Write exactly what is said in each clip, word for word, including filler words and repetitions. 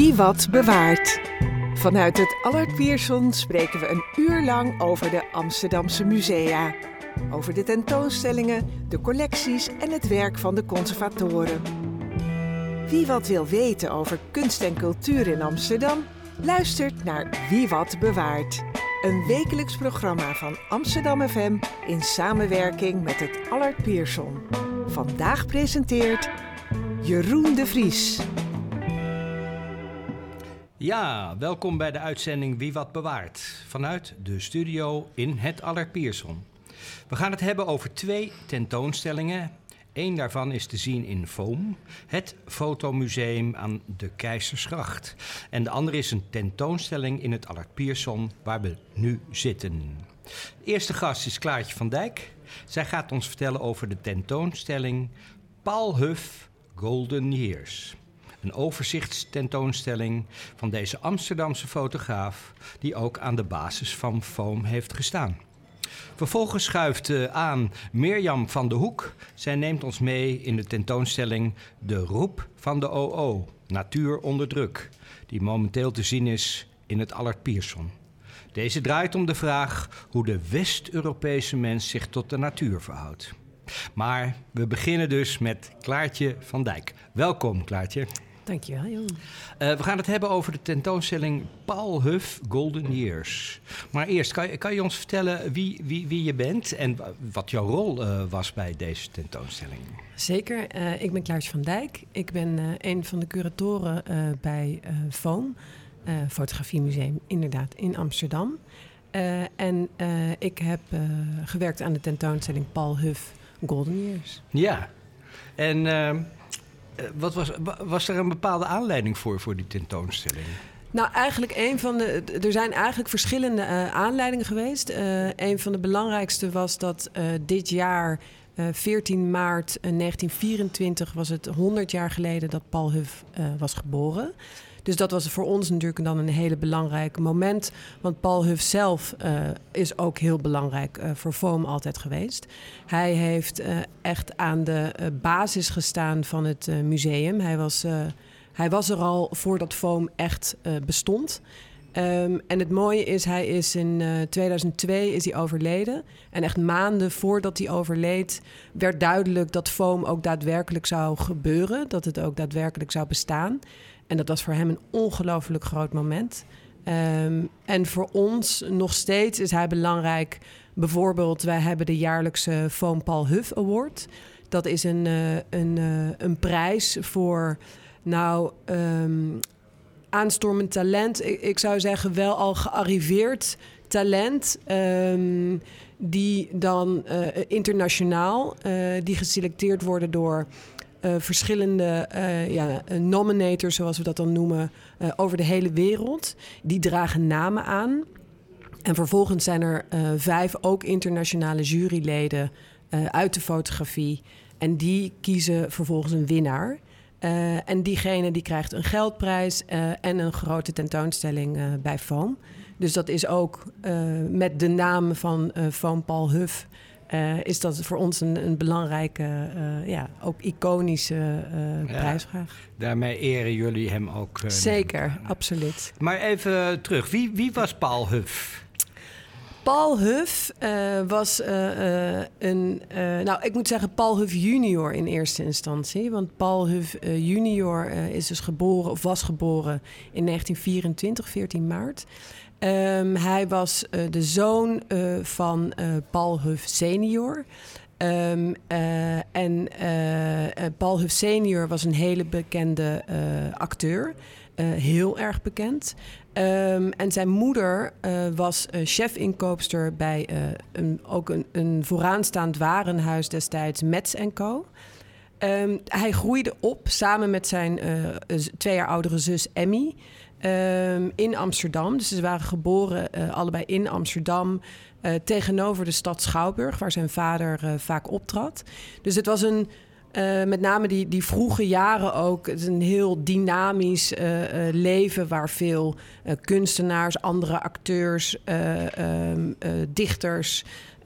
Wie wat bewaart. Vanuit het Allard Pierson spreken we een uur lang over de Amsterdamse musea. Over de tentoonstellingen, de collecties en het werk van de conservatoren. Wie wat wil weten over kunst en cultuur in Amsterdam, luistert naar Wie wat bewaart. Een wekelijks programma van Amsterdam F M in samenwerking met het Allard Pierson. Vandaag presenteert Jeroen de Vries. Ja, welkom bij de uitzending Wie wat bewaart. Vanuit de studio in het Allard Pierson. We gaan het hebben over twee tentoonstellingen. Eén daarvan is te zien in Foam, het fotomuseum aan de Keizersgracht. En de andere is een tentoonstelling in het Allard Pierson, waar we nu zitten. De eerste gast is Klaartje van Dijk. Zij gaat ons vertellen over de tentoonstelling Paul Huff Golden Years. Een overzichtstentoonstelling van deze Amsterdamse fotograaf, die ook aan de basis van Foam heeft gestaan. Vervolgens schuift uh, aan Mirjam van de Hoek. Zij neemt ons mee in de tentoonstelling De Roep van de O O, Natuur onder druk, die momenteel te zien is in het Allard Pierson. Deze draait om de vraag hoe de West-Europese mens zich tot de natuur verhoudt. Maar we beginnen dus met Klaartje van Dijk. Welkom, Klaartje. Dankjewel, Jon. Uh, we gaan het hebben over de tentoonstelling Paul Huff Golden Years. Maar eerst, kan je, kan je ons vertellen wie, wie, wie je bent en wat jouw rol uh, was bij deze tentoonstelling? Zeker. Uh, ik ben Klaartje van Dijk. Ik ben uh, een van de curatoren uh, bij uh, Foam, uh, Fotografiemuseum, inderdaad, in Amsterdam. Uh, en uh, ik heb uh, gewerkt aan de tentoonstelling Paul Huff Golden Years. Ja, en Uh... Wat was, was er een bepaalde aanleiding voor, voor die tentoonstelling? Nou, eigenlijk een van de. Er zijn eigenlijk verschillende uh, aanleidingen geweest. Uh, een van de belangrijkste was dat uh, dit jaar, uh, veertien maart negentien vierentwintig, was het honderd jaar geleden dat Paul Huff uh, was geboren. Dus dat was voor ons natuurlijk dan een hele belangrijk moment. Want Paul Huff zelf uh, is ook heel belangrijk uh, voor Foam altijd geweest. Hij heeft uh, echt aan de uh, basis gestaan van het uh, museum. Hij was, uh, hij was er al voordat Foam echt uh, bestond. Um, en het mooie is, hij is in uh, tweeduizend twee is hij overleden. En echt maanden voordat hij overleed, werd duidelijk dat Foam ook daadwerkelijk zou gebeuren. Dat het ook daadwerkelijk zou bestaan. En dat was voor hem een ongelooflijk groot moment. Um, en voor ons nog steeds is hij belangrijk. Bijvoorbeeld, wij hebben de jaarlijkse Foam Paul Huff Award. Dat is een, uh, een, uh, een prijs voor, nou, um, aanstormend talent. Ik, ik zou zeggen wel al gearriveerd talent. Um, die dan uh, internationaal, uh, die geselecteerd worden door Uh, verschillende uh, ja, nominators, zoals we dat dan noemen, uh, over de hele wereld. Die dragen namen aan. En vervolgens zijn er uh, vijf ook internationale juryleden uh, uit de fotografie. En die kiezen vervolgens een winnaar. Uh, en diegene die krijgt een geldprijs uh, en een grote tentoonstelling uh, bij Foam. Dus dat is ook uh, met de naam van uh, Foam Paul Huff. Uh, is dat voor ons een, een belangrijke, uh, ja, ook iconische uh, ja, prijsvraag. Daarmee eren jullie hem ook. Uh, Zeker, absoluut. Maar even terug, wie, wie was Paul Huff? Paul Huff uh, was uh, uh, een, uh, nou ik moet zeggen Paul Huff junior in eerste instantie. Want Paul Huff uh, junior uh, is dus geboren, of was geboren in negentien vierentwintig, veertien maart. Um, hij was uh, de zoon uh, van uh, Paul Huff senior. Um, uh, en uh, uh, Paul Huff senior was een hele bekende uh, acteur. Uh, heel erg bekend. Um, en zijn moeder uh, was uh, chef-inkoopster bij uh, een, ook een, een vooraanstaand warenhuis destijds, Metz en Co. Um, hij groeide op samen met zijn uh, twee jaar oudere zus Emmy. Um, in Amsterdam. Dus ze waren geboren uh, allebei in Amsterdam. Uh, tegenover de stad Schouwburg, waar zijn vader uh, vaak optrad. Dus het was een, uh, met name die, die vroege jaren ook, het is een heel dynamisch uh, uh, leven waar veel uh, kunstenaars, andere acteurs, uh, um, uh, dichters.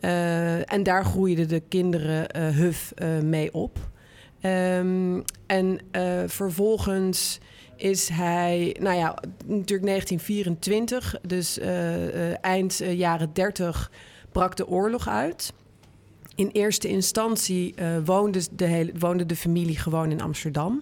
Uh, en daar groeiden de kinderen uh, Huff uh, mee op. Um, en uh, vervolgens is hij, nou ja, natuurlijk negentien vierentwintig, dus uh, uh, eind uh, jaren dertig brak de oorlog uit. In eerste instantie uh, woonde, de hele, woonde de familie gewoon in Amsterdam.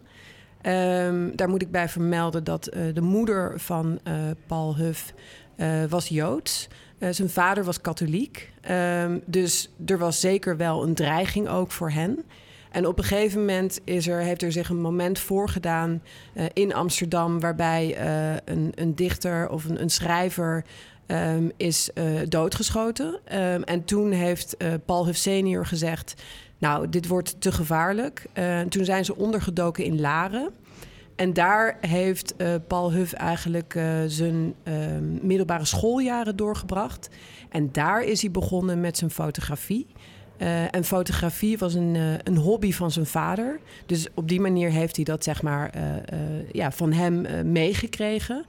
Um, daar moet ik bij vermelden dat uh, de moeder van uh, Paul Huff uh, was Joods. Uh, zijn vader was katholiek. Um, dus er was zeker wel een dreiging ook voor hen. En op een gegeven moment is er, heeft er zich een moment voorgedaan uh, in Amsterdam, waarbij uh, een, een dichter of een, een schrijver um, is uh, doodgeschoten. Um, en toen heeft uh, Paul Huff senior gezegd, nou, dit wordt te gevaarlijk. Uh, toen zijn ze ondergedoken in Laren. En daar heeft uh, Paul Huff eigenlijk uh, zijn uh, middelbare schooljaren doorgebracht. En daar is hij begonnen met zijn fotografie. Uh, en fotografie was een, uh, een hobby van zijn vader. Dus op die manier heeft hij dat zeg maar, uh, uh, ja, van hem uh, meegekregen.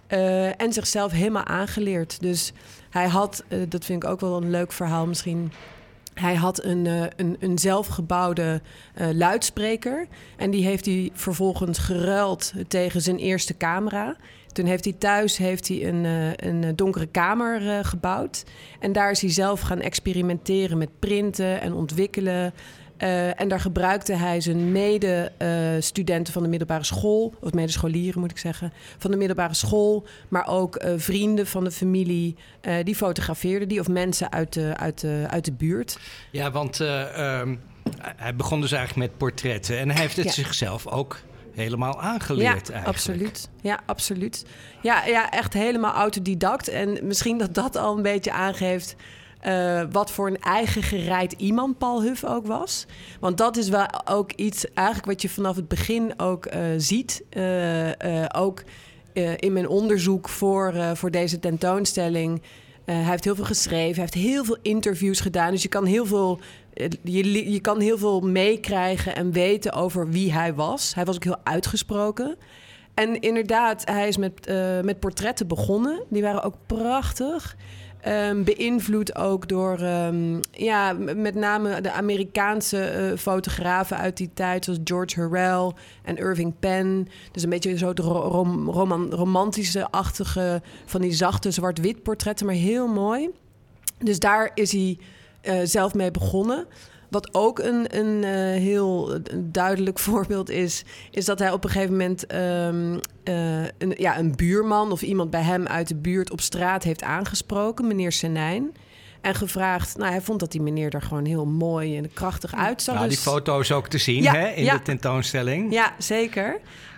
Uh, en zichzelf helemaal aangeleerd. Dus hij had, uh, dat vind ik ook wel een leuk verhaal misschien. Hij had een, uh, een, een zelfgebouwde uh, luidspreker. En die heeft hij vervolgens geruild tegen zijn eerste camera. Toen heeft hij thuis heeft hij een, uh, een donkere kamer uh, gebouwd. En daar is hij zelf gaan experimenteren met printen en ontwikkelen. Uh, en daar gebruikte hij zijn medestudenten uh, van de middelbare school, of medescholieren moet ik zeggen, van de middelbare school, maar ook uh, vrienden van de familie, uh, die fotografeerden die, of mensen uit de, uit de, uit de buurt. Ja, want uh, um, hij begon dus eigenlijk met portretten en hij heeft het ja. zichzelf ook helemaal aangeleerd ja, eigenlijk. Absoluut. Ja, absoluut. Ja, ja, echt helemaal autodidact. En misschien dat dat al een beetje aangeeft Uh, wat voor een eigen gereid iemand Paul Huff ook was. Want dat is wel ook iets eigenlijk wat je vanaf het begin ook uh, ziet. Uh, uh, ook uh, in mijn onderzoek voor, uh, voor deze tentoonstelling. Uh, hij heeft heel veel geschreven, hij heeft heel veel interviews gedaan. Dus je kan heel veel, uh, je, je kan heel veel meekrijgen en weten over wie hij was. Hij was ook heel uitgesproken. En inderdaad, hij is met, uh, met portretten begonnen. Die waren ook prachtig. Um, beïnvloed ook door um, ja, met name de Amerikaanse uh, fotografen uit die tijd, zoals George Hurrell en Irving Penn. Dus een beetje zo rom, roman, romantische-achtige, van die zachte zwart-wit portretten, maar heel mooi. Dus daar is hij uh, zelf mee begonnen. Wat ook een, een uh, heel duidelijk voorbeeld is, is dat hij op een gegeven moment um, uh, een, ja, een buurman of iemand bij hem uit de buurt op straat heeft aangesproken, meneer Senijn. En gevraagd, nou, hij vond dat die meneer er gewoon heel mooi en krachtig uitzag. Nou, dus... die foto's ook te zien, ja, hè, in ja. de tentoonstelling. Ja, zeker.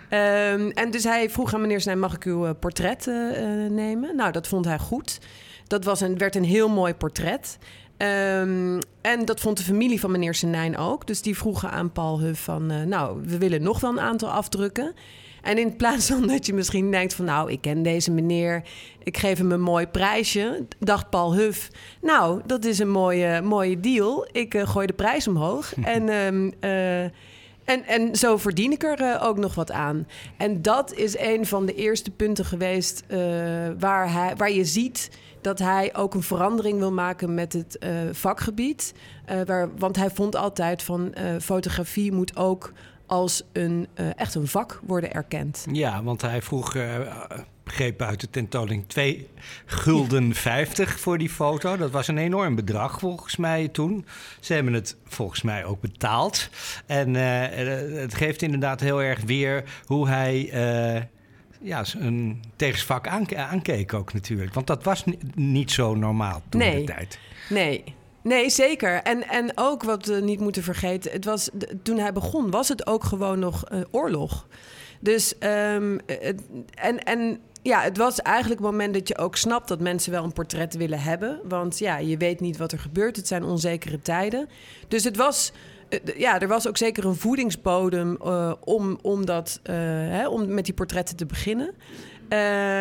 Um, en dus hij vroeg aan meneer Senijn, mag ik uw portret uh, nemen? Nou, dat vond hij goed. Dat was een, werd een heel mooi portret. Um, en dat vond de familie van meneer Senijn ook. Dus die vroegen aan Paul Huff van, uh, nou, we willen nog wel een aantal afdrukken. En in plaats van dat je misschien denkt van, nou, ik ken deze meneer, ik geef hem een mooi prijsje, dacht Paul Huff, nou, dat is een mooie, mooie deal. Ik uh, gooi de prijs omhoog en... Um, uh, En, en zo verdien ik er uh, ook nog wat aan. En dat is een van de eerste punten geweest uh, waar, hij, waar je ziet dat hij ook een verandering wil maken met het uh, vakgebied. Uh, waar, want hij vond altijd van uh, fotografie moet ook als een, uh, echt een vak worden erkend. Ja, want hij vroeg, uh, begreep uit de tentoonstelling, twee gulden vijftig voor die foto. Dat was een enorm bedrag volgens mij toen. Ze hebben het volgens mij ook betaald. En uh, het geeft inderdaad heel erg weer hoe hij uh, ja, een tegensvak aanke- aankeek ook natuurlijk. Want dat was n- niet zo normaal toen nee, in de tijd. Nee, Nee, zeker. En, en ook wat we niet moeten vergeten, het was, toen hij begon was het ook gewoon nog uh, oorlog. Dus um, het, en, en ja, het was eigenlijk het moment dat je ook snapt dat mensen wel een portret willen hebben. Want ja, je weet niet wat er gebeurt. Het zijn onzekere tijden. Dus het was, uh, ja, er was ook zeker een voedingsbodem uh, om, om, dat, uh, hè, om met die portretten te beginnen. Uh,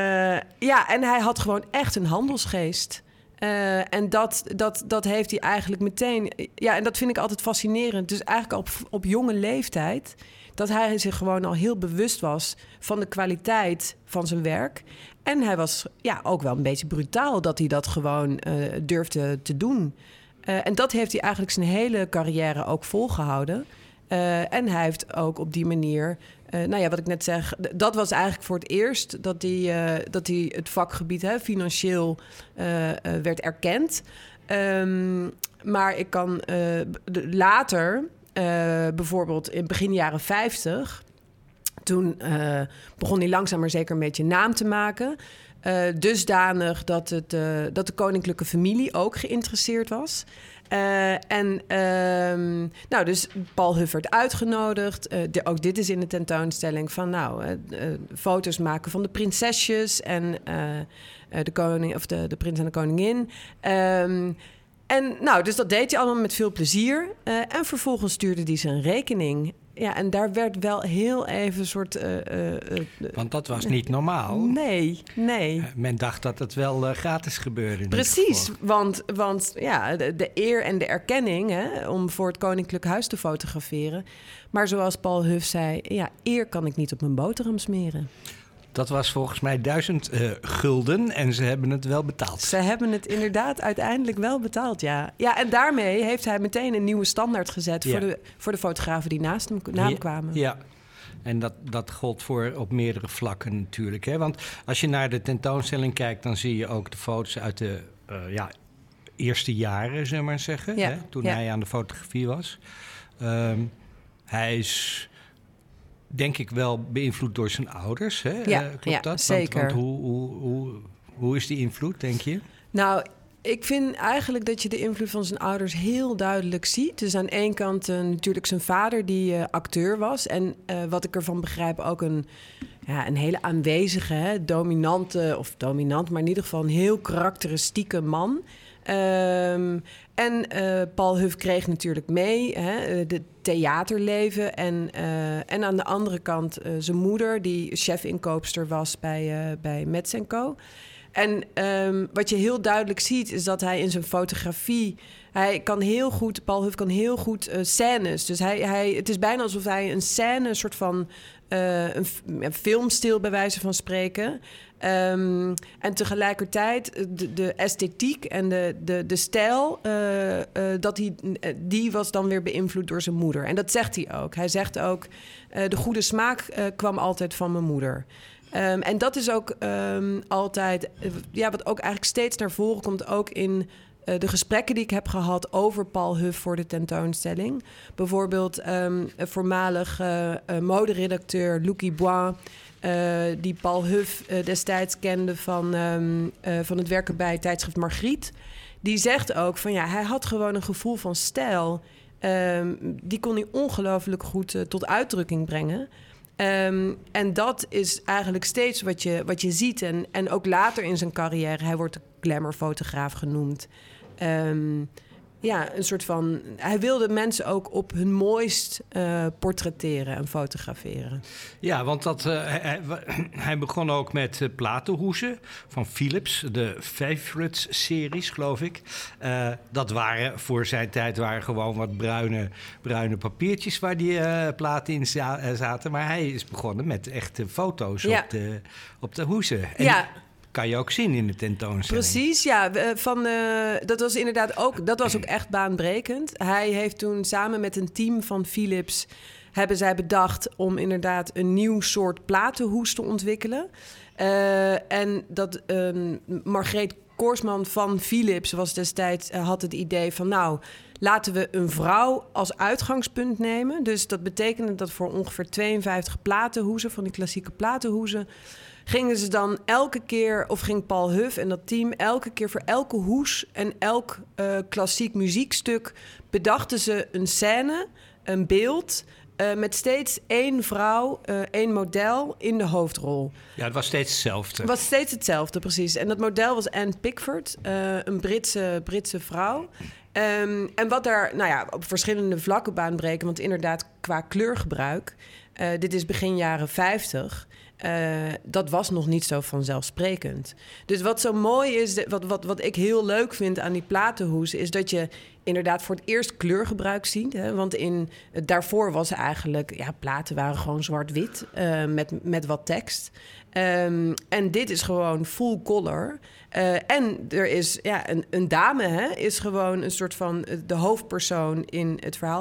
ja, en hij had gewoon echt een handelsgeest. Uh, en dat, dat, dat heeft hij eigenlijk meteen... Ja, en dat vind ik altijd fascinerend. Dus eigenlijk op, op jonge leeftijd... dat hij zich gewoon al heel bewust was van de kwaliteit van zijn werk. En hij was ja, ook wel een beetje brutaal dat hij dat gewoon uh, durfde te doen. Uh, en dat heeft hij eigenlijk zijn hele carrière ook volgehouden. Uh, en hij heeft ook op die manier... Uh, nou ja, wat ik net zeg, dat was eigenlijk voor het eerst... dat hij, uh, dat hij het vakgebied hè, financieel uh, uh, werd erkend. Um, maar ik kan uh, de, later, uh, bijvoorbeeld in begin jaren vijftig... toen uh, begon hij langzaam maar zeker een beetje naam te maken... Uh, dusdanig dat, het, uh, dat de koninklijke familie ook geïnteresseerd was. Uh, en uh, nou, dus Paul Huff werd uitgenodigd. Uh, de, ook dit is in de tentoonstelling van nou, uh, uh, foto's maken van de prinsesjes en uh, uh, de koning of de, de prins en de koningin. Um, en nou, dus dat deed hij allemaal met veel plezier. Uh, en vervolgens stuurde hij zijn rekening. Ja, en daar werd wel heel even een soort... Uh, uh, uh, Want dat was niet normaal. Nee, nee. Uh, men dacht dat het wel uh, gratis gebeurde. Precies, want, want ja, de, de eer en de erkenning... Hè, om voor het Koninklijk Huis te fotograferen. Maar zoals Paul Huff zei... ja, eer kan ik niet op mijn boterham smeren. Dat was volgens mij duizend uh, gulden en ze hebben het wel betaald. Ze hebben het inderdaad uiteindelijk wel betaald, ja. Ja, en daarmee heeft hij meteen een nieuwe standaard gezet... Ja. voor, de, voor de fotografen die naast hem, na hem kwamen. Ja, en dat, dat gold voor op meerdere vlakken natuurlijk. Hè? Want als je naar de tentoonstelling kijkt... dan zie je ook de foto's uit de uh, ja, eerste jaren, zullen we maar zeggen. Ja. Hè? Toen ja. hij aan de fotografie was. Um, hij is... denk ik wel beïnvloed door zijn ouders. Hè? Ja, uh, klopt ja, dat? zeker. Want, want hoe, hoe, hoe, hoe is die invloed, denk je? Nou, ik vind eigenlijk dat je de invloed van zijn ouders heel duidelijk ziet. Dus aan één kant uh, natuurlijk zijn vader die uh, acteur was. En uh, wat ik ervan begrijp ook een, ja, een hele aanwezige, hè, dominante... of dominant, maar in ieder geval een heel karakteristieke man... Um, en uh, Paul Huff kreeg natuurlijk mee hè, de theaterleven. En, uh, en aan de andere kant uh, zijn moeder, die chef-inkoopster was bij, uh, bij Metz en Co. En um, wat je heel duidelijk ziet, is dat hij in zijn fotografie... Hij kan heel goed, Paul Huff kan heel goed uh, scènes. Dus hij, hij, het is bijna alsof hij een scène, een soort van uh, een, een filmstil bij wijze van spreken... Um, en tegelijkertijd de, de esthetiek en de, de, de stijl, uh, uh, dat die, die was dan weer beïnvloed door zijn moeder. En dat zegt hij ook. Hij zegt ook, uh, de goede smaak uh, kwam altijd van mijn moeder. Um, en dat is ook um, altijd, uh, ja, wat ook eigenlijk steeds naar voren komt, ook in uh, de gesprekken die ik heb gehad over Paul Huff voor de tentoonstelling. Bijvoorbeeld um, een voormalig uh, uh, moderedacteur Lucie Bois... Uh, die Paul Huff uh, destijds kende van, um, uh, van het werken bij tijdschrift Margriet. Die zegt ook van ja, hij had gewoon een gevoel van stijl. Um, die kon hij ongelooflijk goed uh, tot uitdrukking brengen. Um, en dat is eigenlijk steeds wat je, wat je ziet. En, en ook later in zijn carrière, hij wordt de glamourfotograaf genoemd. Um, Ja, een soort van... Hij wilde mensen ook op hun mooist uh, portretteren en fotograferen. Ja, want dat, uh, hij, hij begon ook met uh, platenhoezen van Philips. De Favorites-series, geloof ik. Uh, dat waren voor zijn tijd waren gewoon wat bruine, bruine papiertjes... waar die uh, platen in za- zaten. Maar hij is begonnen met echte foto's ja. op, de, op de hoezen. En ja. kan je ook zien in de tentoonstelling. Precies, ja. Van, uh, dat was inderdaad ook, dat was ook echt baanbrekend. Hij heeft toen samen met een team van Philips... hebben zij bedacht om inderdaad een nieuw soort platenhoes te ontwikkelen. Uh, en dat uh, Margreet Koersman van Philips was destijds, uh, had het idee van... nou, laten we een vrouw als uitgangspunt nemen. Dus dat betekende dat voor ongeveer tweeënvijftig platenhoezen... van die klassieke platenhoezen... gingen ze dan elke keer, of ging Paul Huff en dat team... elke keer voor elke hoes en elk uh, klassiek muziekstuk... bedachten ze een scène, een beeld... Uh, met steeds één vrouw, uh, één model in de hoofdrol. Ja, het was steeds hetzelfde. Het was steeds hetzelfde, precies. En dat model was Anne Pickford, uh, een Britse, Britse vrouw... Um, en wat daar, nou ja, op verschillende vlakken baanbreken... want inderdaad, qua kleurgebruik... Uh, dit is begin jaren vijftig... Uh, dat was nog niet zo vanzelfsprekend. Dus wat zo mooi is, wat, wat, wat ik heel leuk vind aan die platenhoes... is dat je inderdaad voor het eerst kleurgebruik ziet. Hè? Want in, daarvoor was eigenlijk... ja, platen waren gewoon zwart-wit uh, met, met wat tekst. Um, en dit is gewoon full color... Uh, en er is ja, een, een dame, hè, is gewoon een soort van de hoofdpersoon in het verhaal.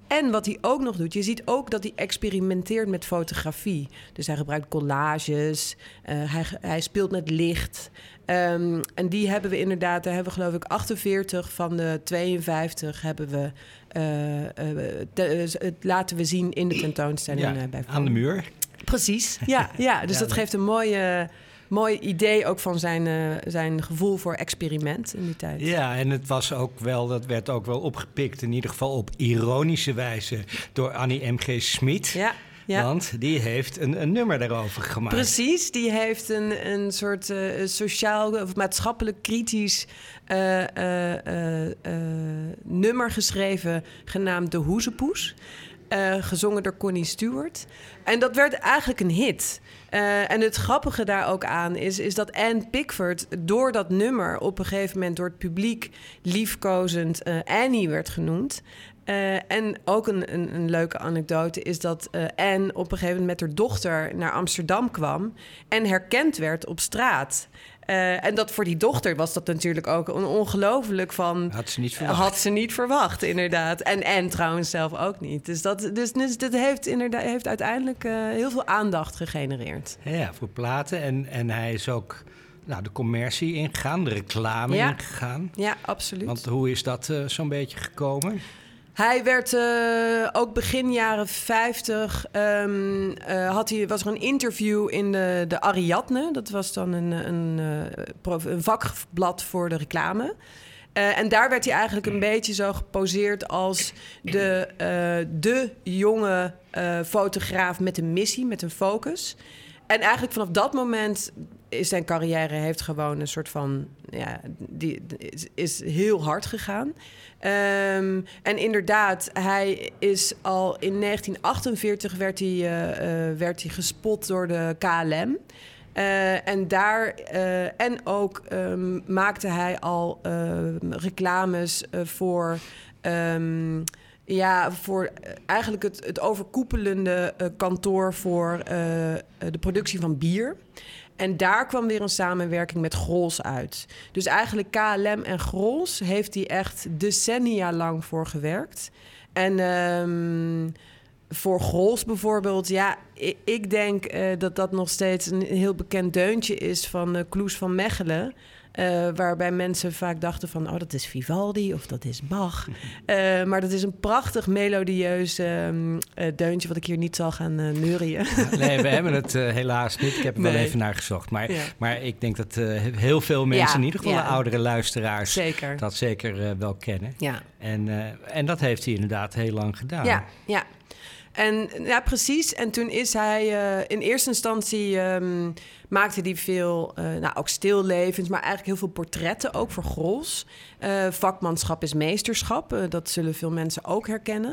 En wat hij ook nog doet, je ziet ook dat hij experimenteert met fotografie. Dus hij gebruikt collages, uh, hij, hij speelt met licht. Um, en die hebben we inderdaad, daar hebben we geloof ik achtenveertig van de tweeënvijftig hebben we, uh, uh, te, uh, laten we zien in de tentoonstelling. Ja, uh, bij aan de muur. Precies, ja. ja dus ja, dat geeft een mooie... Mooi idee ook van zijn, uh, zijn gevoel voor experiment in die tijd. Ja, en het was ook wel, dat werd ook wel opgepikt, in ieder geval op ironische wijze, door Annie M G. Schmid. Ja, ja. Want die heeft een, een nummer daarover gemaakt. Precies, die heeft een, een soort uh, sociaal of maatschappelijk kritisch uh, uh, uh, uh, nummer geschreven, genaamd De Hoezepoes. Uh, gezongen door Connie Stewart. En dat werd eigenlijk een hit. Uh, en het grappige daar ook aan is, is dat Anne Pickford door dat nummer op een gegeven moment door het publiek liefkozend uh, Annie werd genoemd. Uh, en ook een, een, een leuke anekdote is dat uh, Anne op een gegeven moment met haar dochter naar Amsterdam kwam en herkend werd op straat. Uh, en dat voor die dochter was dat natuurlijk ook een ongelooflijk van... Had ze niet verwacht. Had ze niet verwacht, inderdaad. En, en trouwens zelf ook niet. Dus dat, dus, dus dat heeft, inderdaad, heeft uiteindelijk uh, heel veel aandacht gegenereerd. Ja, voor platen. En, en hij is ook nou, de commercie ingegaan, de reclame ja. ingegaan. Ja, absoluut. Want hoe is dat uh, zo'n beetje gekomen? Hij werd uh, ook begin jaren vijftig... Um, uh, had hij, was er een interview in de, de Ariadne. Dat was dan een, een, uh, een vakblad voor de reclame. Uh, en daar werd hij eigenlijk een beetje zo geposeerd als de, uh, de jonge uh, fotograaf met een missie, met een focus. En eigenlijk vanaf dat moment is zijn carrière heeft gewoon een soort van... ja, die is, is heel hard gegaan. Um, en inderdaad, hij is al in negentien achtenveertig werd hij, uh, uh, werd hij gespot door de K L M. Uh, en daar uh, en ook um, maakte hij al uh, reclames uh, voor... Um, Ja, voor eigenlijk het, het overkoepelende uh, kantoor voor uh, de productie van bier. En daar kwam weer een samenwerking met Grols uit. Dus eigenlijk K L M en Grols heeft hij echt decennia lang voor gewerkt. En um, voor Grols bijvoorbeeld, ja, ik, ik denk uh, dat dat nog steeds een heel bekend deuntje is van uh, Kloes van Mechelen. Uh, waarbij mensen vaak dachten van, oh, dat is Vivaldi of dat is Bach. Uh, maar dat is een prachtig melodieus uh, uh, deuntje wat ik hier niet zal gaan uh, neurien. Nee, we hebben het uh, helaas niet. Ik heb er nee. wel even naar gezocht. Maar, ja. maar ik denk dat uh, heel veel mensen, ja, in ieder geval ja. de oudere luisteraars, zeker. dat zeker uh, wel kennen. Ja. En, uh, en dat heeft hij inderdaad heel lang gedaan. Ja, ja. En ja, precies. En toen is hij uh, in eerste instantie um, maakte hij veel, uh, nou ook stillevens, maar eigenlijk heel veel portretten, ook voor Grols. Uh, vakmanschap is meesterschap, uh, dat zullen veel mensen ook herkennen.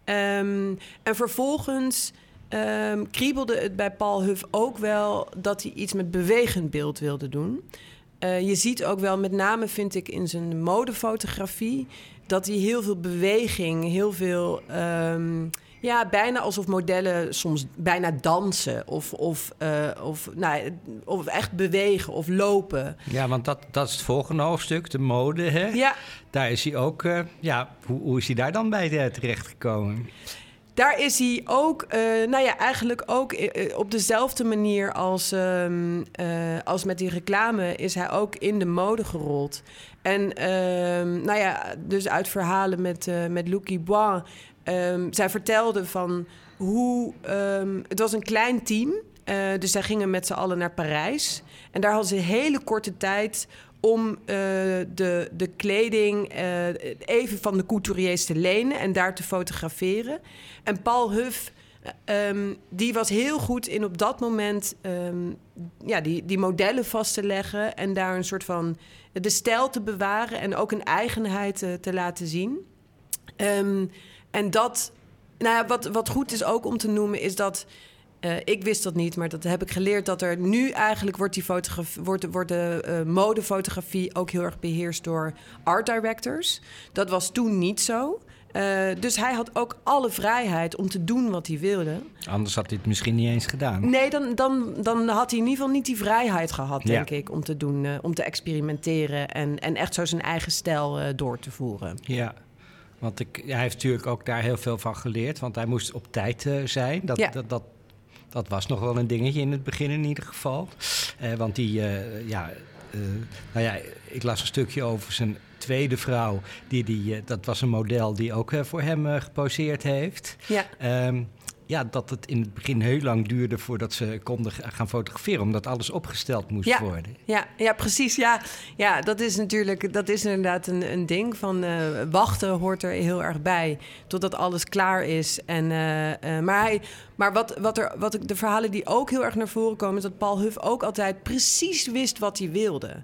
Um, en vervolgens um, kriebelde het bij Paul Huff ook wel dat hij iets met bewegend beeld wilde doen. Uh, je ziet ook wel, met name vind ik in zijn modefotografie, dat hij heel veel beweging, heel veel... Um, Ja, bijna alsof modellen soms bijna dansen of, of, uh, of, nou, of echt bewegen of lopen. Ja, want dat, dat is het volgende hoofdstuk, de mode, hè? Ja. Daar is hij ook, uh, ja, hoe, hoe is hij daar dan bij uh, terechtgekomen? Daar is hij ook, uh, nou ja, eigenlijk ook uh, op dezelfde manier als, um, uh, als met die reclame is hij ook in de mode gerold. En uh, nou ja, dus uit verhalen met, uh, met Luc Guibois. Um, zij vertelde van hoe... Um, het was een klein team, uh, dus zij gingen met z'n allen naar Parijs. En daar hadden ze een hele korte tijd om uh, de, de kleding uh, even van de couturiers te lenen en daar te fotograferen. En Paul Huff, um, die was heel goed in op dat moment um, ja, die, die modellen vast te leggen en daar een soort van de stijl te bewaren en ook een eigenheid uh, te laten zien. Um, En dat, nou ja, wat, wat goed is ook om te noemen, is dat... Uh, ik wist dat niet, maar dat heb ik geleerd... dat er nu eigenlijk wordt, die fotografie, wordt, wordt de uh, modefotografie ook heel erg beheerst door art directors. Dat was toen niet zo. Uh, dus hij had ook alle vrijheid om te doen wat hij wilde. Anders had hij het misschien niet eens gedaan. Nee, dan, dan, dan had hij in ieder geval niet die vrijheid gehad, denk ja. ik... om te doen, uh, om te experimenteren en, en echt zo zijn eigen stijl uh, door te voeren. Ja. Want ik, hij heeft natuurlijk ook daar heel veel van geleerd. Want hij moest op tijd uh, zijn. Dat, ja. dat, dat, dat was nog wel een dingetje in het begin in ieder geval. Uh, want die, uh, ja, uh, nou ja, ik las een stukje over zijn tweede vrouw. Die, die, uh, dat was een model die ook uh, voor hem uh, geposeerd heeft. Ja. Um, Ja, dat het in het begin heel lang duurde voordat ze konden gaan fotograferen, omdat alles opgesteld moest ja, worden. Ja, ja, precies. Ja, ja, dat is natuurlijk, dat is inderdaad een, een ding van uh, wachten hoort er heel erg bij totdat alles klaar is. En, uh, uh, maar hij, maar wat, wat, er, wat ik, de verhalen die ook heel erg naar voren komen, is dat Paul Huff ook altijd precies wist wat hij wilde.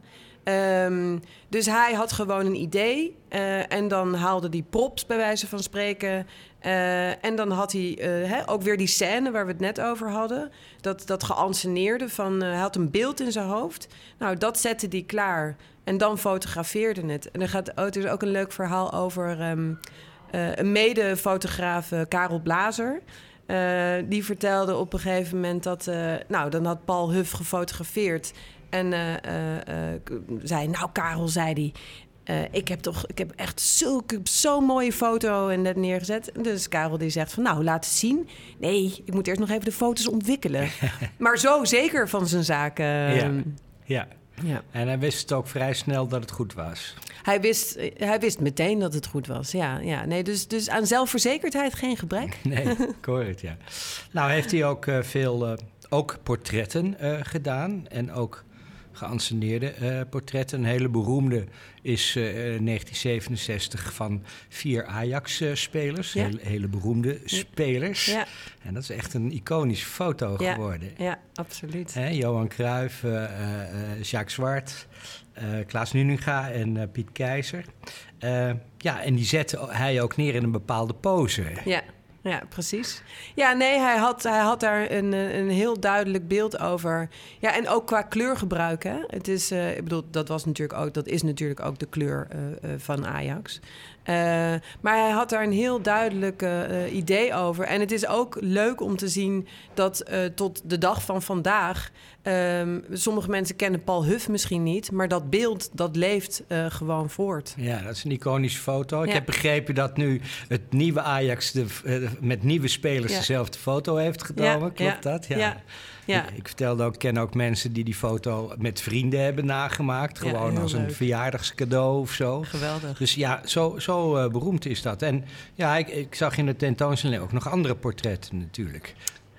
Um, dus hij had gewoon een idee uh, en dan haalde hij props bij wijze van spreken. Uh, en dan had hij uh, hè, ook weer die scène waar we het net over hadden. Dat, dat geanceneerde van, uh, hij had een beeld in zijn hoofd. Nou, dat zette hij klaar. En dan fotografeerde het. En er gaat oh, er is ook een leuk verhaal over um, uh, een mede-fotograaf, uh, Karel Blazer. Uh, die vertelde op een gegeven moment dat... Uh, nou, dan had Paul Huff gefotografeerd. En uh, uh, uh, zei, nou Karel, zei hij... Uh, ik heb toch, ik heb echt zulke, zo'n mooie foto en net neergezet. Dus Karel die zegt van, nou, laat het zien. Nee, ik moet eerst nog even de foto's ontwikkelen. Maar zo zeker van zijn zaken. Uh, ja, ja. ja. En hij wist ook vrij snel dat het goed was. Hij wist, hij wist meteen dat het goed was, ja. ja. Nee, dus, dus aan zelfverzekerdheid geen gebrek. Nee, correct, ja. Nou heeft hij ook uh, veel, uh, ook portretten uh, gedaan en ook... geanceneerde uh, portretten. Een hele beroemde is uh, negentien zevenenzestig van vier Ajax-spelers. Ja. Hele, hele beroemde spelers. Ja. En dat is echt een iconische foto ja. geworden. Ja, absoluut. He, Johan Cruijff, uh, uh, Jacques Zwart, uh, Klaas Nuninga en uh, Piet Keizer. Uh, ja, en die zette hij ook neer in een bepaalde pose. Ja. Ja, precies. Ja, nee, hij had, hij had daar een, een heel duidelijk beeld over. Ja, en ook qua kleurgebruik, hè. Het is, uh, ik bedoel, dat was natuurlijk ook, dat is natuurlijk ook de kleur uh, uh, van Ajax. Uh, maar hij had daar een heel duidelijk uh, idee over. En het is ook leuk om te zien dat uh, tot de dag van vandaag... Um, sommige mensen kennen Paul Huff misschien niet... maar dat beeld, dat leeft uh, gewoon voort. Ja, dat is een iconische foto. Ik ja. heb begrepen dat nu het nieuwe Ajax... De, uh, met nieuwe spelers ja. dezelfde foto heeft genomen. Ja, Klopt ja, dat? Ja. ja. Ja. Ik, ik vertelde ook, ken ook mensen die die foto met vrienden hebben nagemaakt. Gewoon ja, als leuk. een verjaardagscadeau of zo. Geweldig. Dus ja, zo, zo uh, beroemd is dat. En ja, ik, ik zag in de tentoonstelling ook nog andere portretten natuurlijk.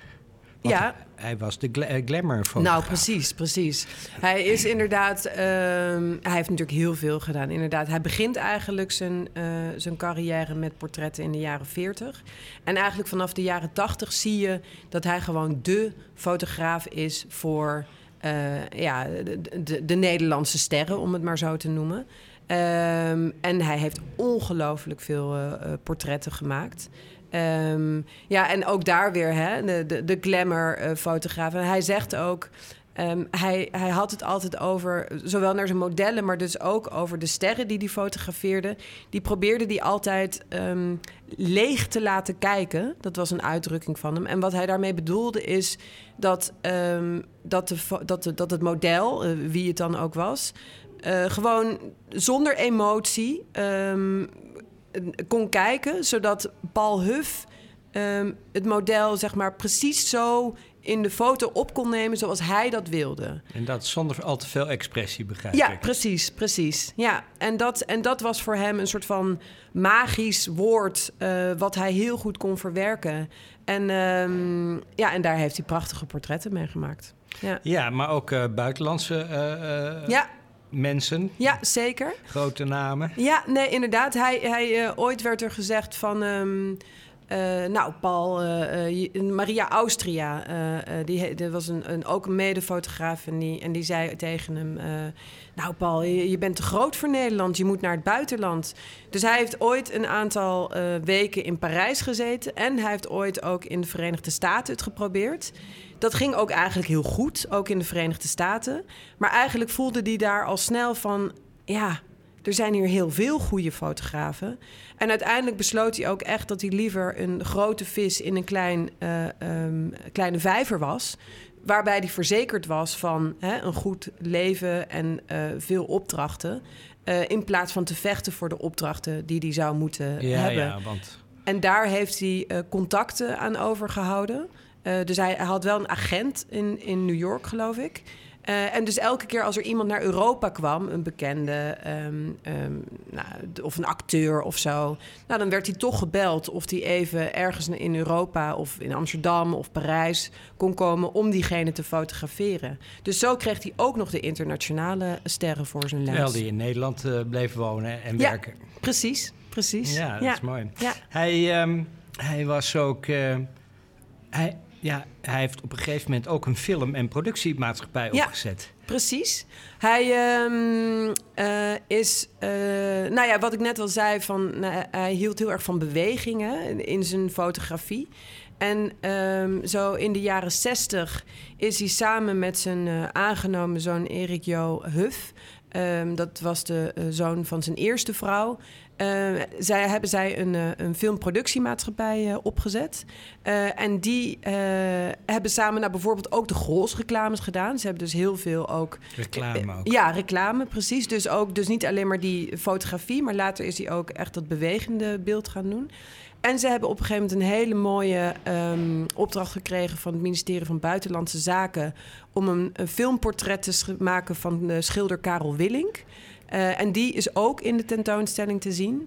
Want ja. Hij was de gla- glamour-fotograaf. Nou, precies, precies. Hij is inderdaad... Uh, hij heeft natuurlijk heel veel gedaan. Inderdaad, hij begint eigenlijk zijn, uh, zijn carrière met portretten in de jaren veertig. En eigenlijk vanaf de jaren tachtig zie je dat hij gewoon dé fotograaf is voor uh, ja, de, de, de Nederlandse sterren, om het maar zo te noemen. Um, en hij heeft ongelooflijk veel uh, portretten gemaakt. Um, ja, en ook daar weer, hè, de, de, de glamour-fotograaf. En hij zegt ook, um, hij, hij had het altijd over, zowel naar zijn modellen... maar dus ook over de sterren die hij fotografeerde. Die probeerde hij altijd um, leeg te laten kijken. Dat was een uitdrukking van hem. En wat hij daarmee bedoelde is dat, um, dat, de, dat, de, dat het model, uh, wie het dan ook was... Uh, gewoon zonder emotie... Um, kon kijken, zodat Paul Huff um, het model zeg maar precies zo in de foto op kon nemen zoals hij dat wilde. En dat zonder al te veel expressie, begrijp ja, ik. precies, precies. Ja, en dat, en dat was voor hem een soort van magisch woord uh, wat hij heel goed kon verwerken. En, um, ja, en daar heeft hij prachtige portretten mee gemaakt. Ja, ja maar ook uh, buitenlandse uh, uh, ja. mensen. Ja, zeker. Grote namen. Ja, nee, inderdaad. Hij, hij, uh, ooit werd er gezegd van... Um, uh, nou, Paul, uh, uh, Maria Austria, uh, uh, die, die was een, een, ook een medefotograaf... En die, en die zei tegen hem... Uh, nou, Paul, je, je bent te groot voor Nederland. Je moet naar het buitenland. Dus hij heeft ooit een aantal uh, weken in Parijs gezeten... en hij heeft ooit ook in de Verenigde Staten het geprobeerd... Dat ging ook eigenlijk heel goed, ook in de Verenigde Staten. Maar eigenlijk voelde hij daar al snel van... ja, er zijn hier heel veel goede fotografen. En uiteindelijk besloot hij ook echt dat hij liever een grote vis... in een klein, uh, um, kleine vijver was... waarbij hij verzekerd was van hè, een goed leven en uh, veel opdrachten. Uh, in plaats van te vechten voor de opdrachten die hij zou moeten ja, hebben. Ja, want... En daar heeft hij uh, contacten aan overgehouden. Uh, dus hij, hij had wel een agent in, in New York, geloof ik. Uh, en dus elke keer als er iemand naar Europa kwam, een bekende um, um, nou, of een acteur of zo, nou, dan werd hij toch gebeld of hij even ergens in Europa of in Amsterdam of Parijs kon komen om diegene te fotograferen. Dus zo kreeg hij ook nog de internationale sterren voor zijn lens. Terwijl hij in Nederland uh, bleef wonen en ja, werken. Precies, precies. Ja, dat ja. is mooi. Ja. Hij, um, hij was ook... Uh, hij, Ja, hij heeft op een gegeven moment ook een film- en productiemaatschappij ja, opgezet. Precies. Hij um, uh, is, uh, nou ja, wat ik net al zei, van, nou, hij hield heel erg van bewegingen in zijn fotografie. En um, zo in de jaren zestig is hij samen met zijn uh, aangenomen zoon Erik Jo Huff, um, dat was de uh, zoon van zijn eerste vrouw. Uh, zij, hebben zij een, uh, een filmproductiemaatschappij uh, opgezet. Uh, en die uh, hebben samen nou, bijvoorbeeld ook de Grols-reclames gedaan. Ze hebben dus heel veel ook... Reclame ook. Uh, ja, reclame, precies. Dus, ook, dus niet alleen maar die fotografie, maar later is hij ook echt dat bewegende beeld gaan doen. En ze hebben op een gegeven moment een hele mooie um, opdracht gekregen van het ministerie van Buitenlandse Zaken om een, een filmportret te sch- maken van de schilder Karel Willink. Uh, en die is ook in de tentoonstelling te zien.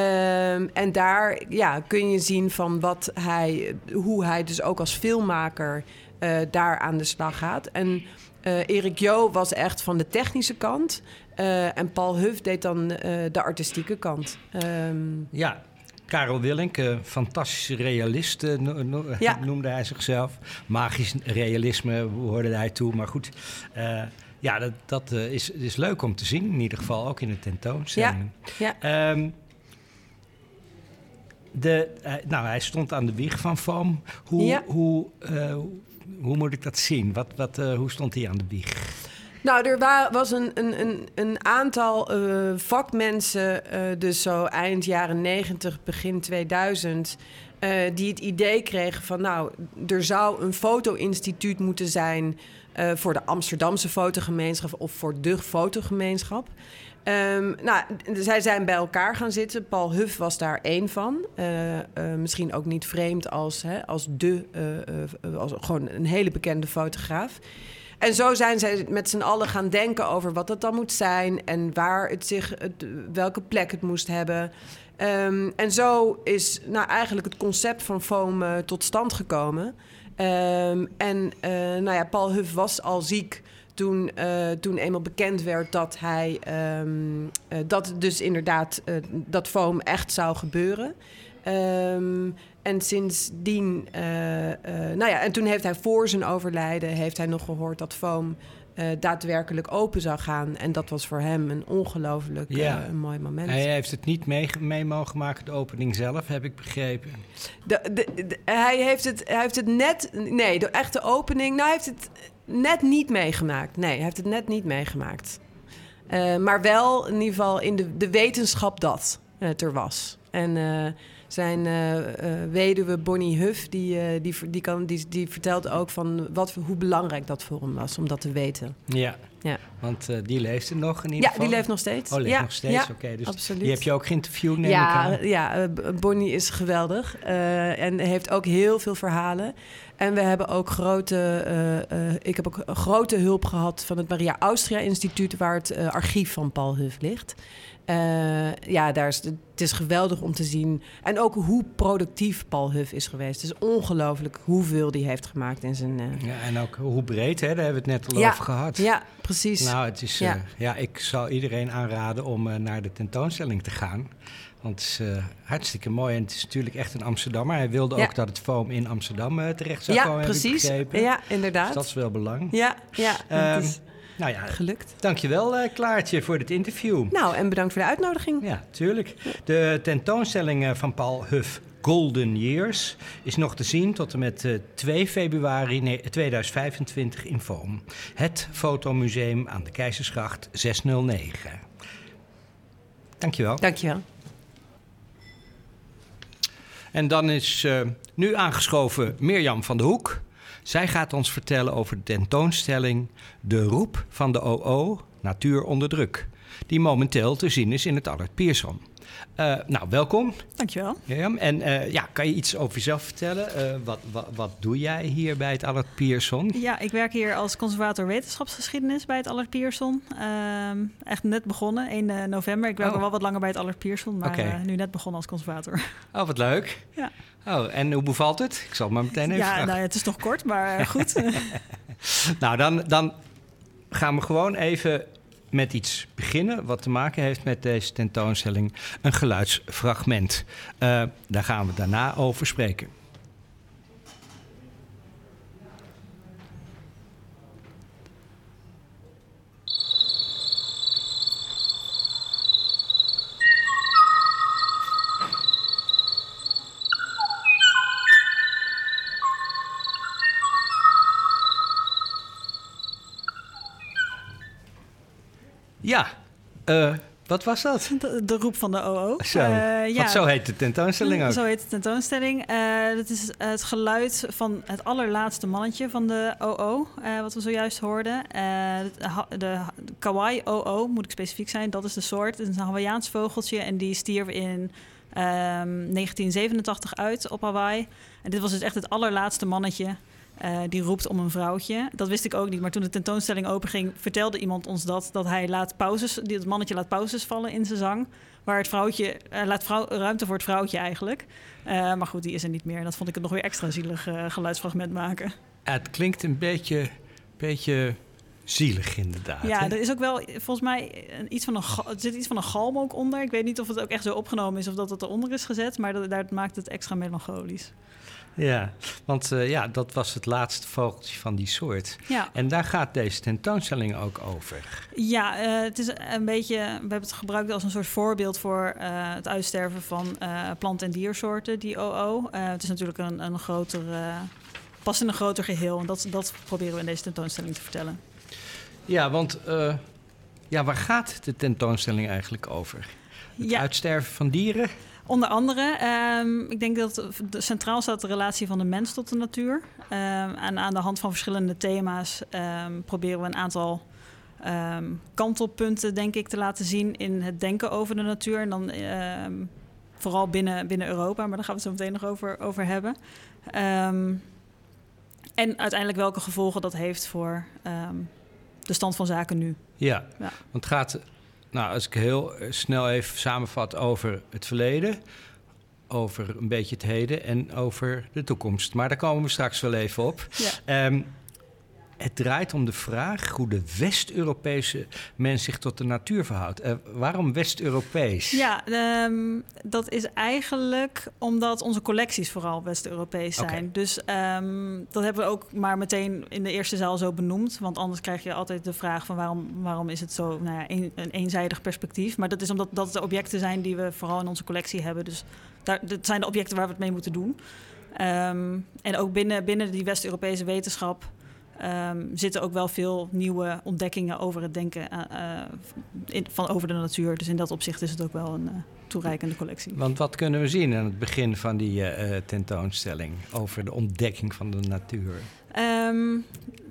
Um, en daar ja, kun je zien van wat hij, hoe hij dus ook als filmmaker uh, daar aan de slag gaat. En uh, Erik Jo was echt van de technische kant. Uh, en Paul Huff deed dan uh, de artistieke kant. Um, ja. Karel Willink, uh, fantastische realist, uh, no, no, ja. noemde hij zichzelf. Magisch realisme hoorde hij toe, maar goed. Uh, ja, dat, dat uh, is, is leuk om te zien, in ieder geval ook in de tentoonstelling. Ja. Ja. Um, de, uh, nou, hij stond aan de wieg van foam. Hoe, ja. hoe, uh, hoe moet ik dat zien? Wat, wat, uh, hoe stond hij aan de wieg? Nou, er wa- was een, een, een, een aantal uh, vakmensen, uh, dus zo eind jaren negentig, begin tweeduizend... Uh, die het idee kregen van, nou, er zou een foto-instituut moeten zijn uh, voor de Amsterdamse fotogemeenschap of voor de fotogemeenschap. Um, nou, zij zijn bij elkaar gaan zitten. Paul Huff was daar één van. Uh, uh, misschien ook niet vreemd als, hè, als de, uh, uh, als gewoon een hele bekende fotograaf. En zo zijn zij met z'n allen gaan denken over wat dat dan moet zijn en waar het zich, het, welke plek het moest hebben. Um, en zo is nou eigenlijk het concept van foam uh, tot stand gekomen. Um, en uh, nou ja, Paul Huff was al ziek toen, uh, toen eenmaal bekend werd dat hij um, uh, dat dus inderdaad uh, dat foam echt zou gebeuren. Um, en sindsdien, uh, uh, nou ja, en toen heeft hij voor zijn overlijden heeft hij nog gehoord dat foam uh, daadwerkelijk open zou gaan. En dat was voor hem een ongelooflijk ja. uh, een mooi moment. Hij heeft het niet mee, mee mogen maken, de opening zelf, heb ik begrepen. De, de, de, hij, heeft het, hij heeft het net, nee, de echte opening, nou hij heeft het net niet meegemaakt. Nee, hij heeft het net niet meegemaakt. Uh, maar wel in ieder geval in de, de wetenschap dat het er was. En uh, zijn uh, uh, weduwe Bonnie Huff, die, uh, die, die, kan, die, die vertelt ook van wat, hoe belangrijk dat voor hem was om dat te weten. Ja, ja. want uh, die leeft er nog in ieder ja, geval? Ja, die leeft nog steeds. Oh, leeft ja, nog steeds? Ja, Oké, okay, dus absoluut. die heb je ook geïnterviewd, neem ja, ik aan? Ja, uh, Bonnie is geweldig uh, en heeft ook heel veel verhalen. En we hebben ook grote, uh, uh, ik heb ook een grote hulp gehad van het Maria Austria Instituut, waar het uh, archief van Paul Huff ligt. Uh, ja, daar is, het is geweldig om te zien. En ook hoe productief Paul Huff is geweest. Het is ongelooflijk hoeveel die heeft gemaakt in zijn... Uh... Ja, en ook hoe breed, hè? Daar hebben we het net al ja, over gehad. Ja, precies. Nou, het is, ja. Uh, ja, ik zou iedereen aanraden om uh, naar de tentoonstelling te gaan. Want het is uh, hartstikke mooi. En het is natuurlijk echt een Amsterdammer. Hij wilde ja. ook dat het foam in Amsterdam uh, terecht zou ja, komen, precies. heb ik begrepen. Ja, inderdaad. Dus dat is wel belang. Ja, ja. Um, is... Nou ja, gelukt. Dankjewel uh, Klaartje voor dit interview. Nou, en bedankt voor de uitnodiging. Ja, tuurlijk. De tentoonstelling uh, van Paul Huff, Golden Years, is nog te zien tot en met uh, twee februari tweeduizend vijfentwintig in Foam. Het Fotomuseum aan de Keizersgracht zeshonderdnegen. Dankjewel. Dankjewel. En dan is uh, nu aangeschoven Mirjam van de Hoek. Zij gaat ons vertellen over de tentoonstelling De Roep van de O O, Natuur onder druk. die momenteel te zien is in het Allard Pierson. Uh, nou, welkom. Dankjewel. Mirjam. En uh, ja, kan je iets over jezelf vertellen? Uh, wat, wat, wat doe jij hier bij het Allard Pierson? Ja, ik werk hier als conservator wetenschapsgeschiedenis bij het Allard Pierson. Uh, echt net begonnen, één november. Ik werk oh. al wel wat langer bij het Allard Pierson, maar okay. uh, nu net begonnen als conservator. Oh, wat leuk. Ja. Oh, en hoe bevalt het? Ik zal het maar meteen even ja, vragen. Nou, het is nog kort, maar goed. Nou, dan, dan gaan we gewoon even met iets beginnen wat te maken heeft met deze tentoonstelling. Een geluidsfragment. Uh, daar gaan we daarna over spreken. Ja, uh, wat was dat? De, de roep van de O O. Zo, uh, ja, zo heet de tentoonstelling ook. Zo heet de tentoonstelling. Uh, dat is het geluid van het allerlaatste mannetje van de O O, uh, wat we zojuist hoorden. Uh, de, de Kauai O O, moet ik specifiek zijn, dat is de soort. Het is een Hawaiiaans vogeltje en die stierf in um, negentien zevenentachtig uit op Hawaii. En dit was dus echt het allerlaatste mannetje. Uh, die roept om een vrouwtje. Dat wist ik ook niet. Maar toen de tentoonstelling openging, vertelde iemand ons dat. Dat hij laat pauzes, het mannetje laat pauzes vallen in zijn zang. Waar het vrouwtje, uh, laat vrouw, ruimte voor het vrouwtje eigenlijk. Uh, maar goed, die is er niet meer. En dat vond ik het nog weer extra zielig uh, geluidsfragment maken. Ja, het klinkt een beetje, beetje zielig inderdaad. Ja, hè? er is ook wel volgens mij iets van een, er zit iets van een galm ook onder. Ik weet niet of het ook echt zo opgenomen is of dat het eronder is gezet. Maar dat, dat maakt het extra melancholisch. Ja, want uh, ja, dat was het laatste vogeltje van die soort. Ja. En daar gaat deze tentoonstelling ook over. Ja, uh, het is een beetje. We hebben het gebruikt als een soort voorbeeld voor uh, het uitsterven van uh, plant- en diersoorten, die O O. Uh, het is natuurlijk een, een groter, uh, past in een groter geheel. En dat, dat proberen we in deze tentoonstelling te vertellen. Ja, want uh, ja, waar gaat de tentoonstelling eigenlijk over? Het ja. uitsterven van dieren? Onder andere, um, ik denk dat de, centraal staat de relatie van de mens tot de natuur. Um, en aan de hand van verschillende thema's um, proberen we een aantal um, kantelpunten, denk ik, te laten zien in het denken over de natuur. En dan um, vooral binnen, binnen Europa, maar daar gaan we het zo meteen nog over, over hebben. Um, en uiteindelijk welke gevolgen dat heeft voor um, de stand van zaken nu. Ja, ja. Want het gaat... Nou, als ik heel snel even samenvat over het verleden, over een beetje het heden en over de toekomst. Maar daar komen we straks wel even op. Ja. Um, het draait om de vraag hoe de West-Europese mens zich tot de natuur verhoudt. Uh, waarom West-Europees? Ja, um, dat is eigenlijk omdat onze collecties vooral West-Europees zijn. Okay. Dus um, dat hebben we ook maar meteen in de eerste zaal zo benoemd. Want anders krijg je altijd de vraag van waarom, waarom is het zo nou ja, een, een eenzijdig perspectief. Maar dat is omdat dat de objecten zijn die we vooral in onze collectie hebben. Dus daar, dat zijn de objecten waar we het mee moeten doen. Um, en ook binnen, binnen die West-Europese wetenschap Um, zitten ook wel veel nieuwe ontdekkingen over het denken uh, in, van over de natuur. Dus in dat opzicht is het ook wel een uh, toereikende collectie. Want wat kunnen we zien aan het begin van die uh, tentoonstelling over de ontdekking van de natuur? Um,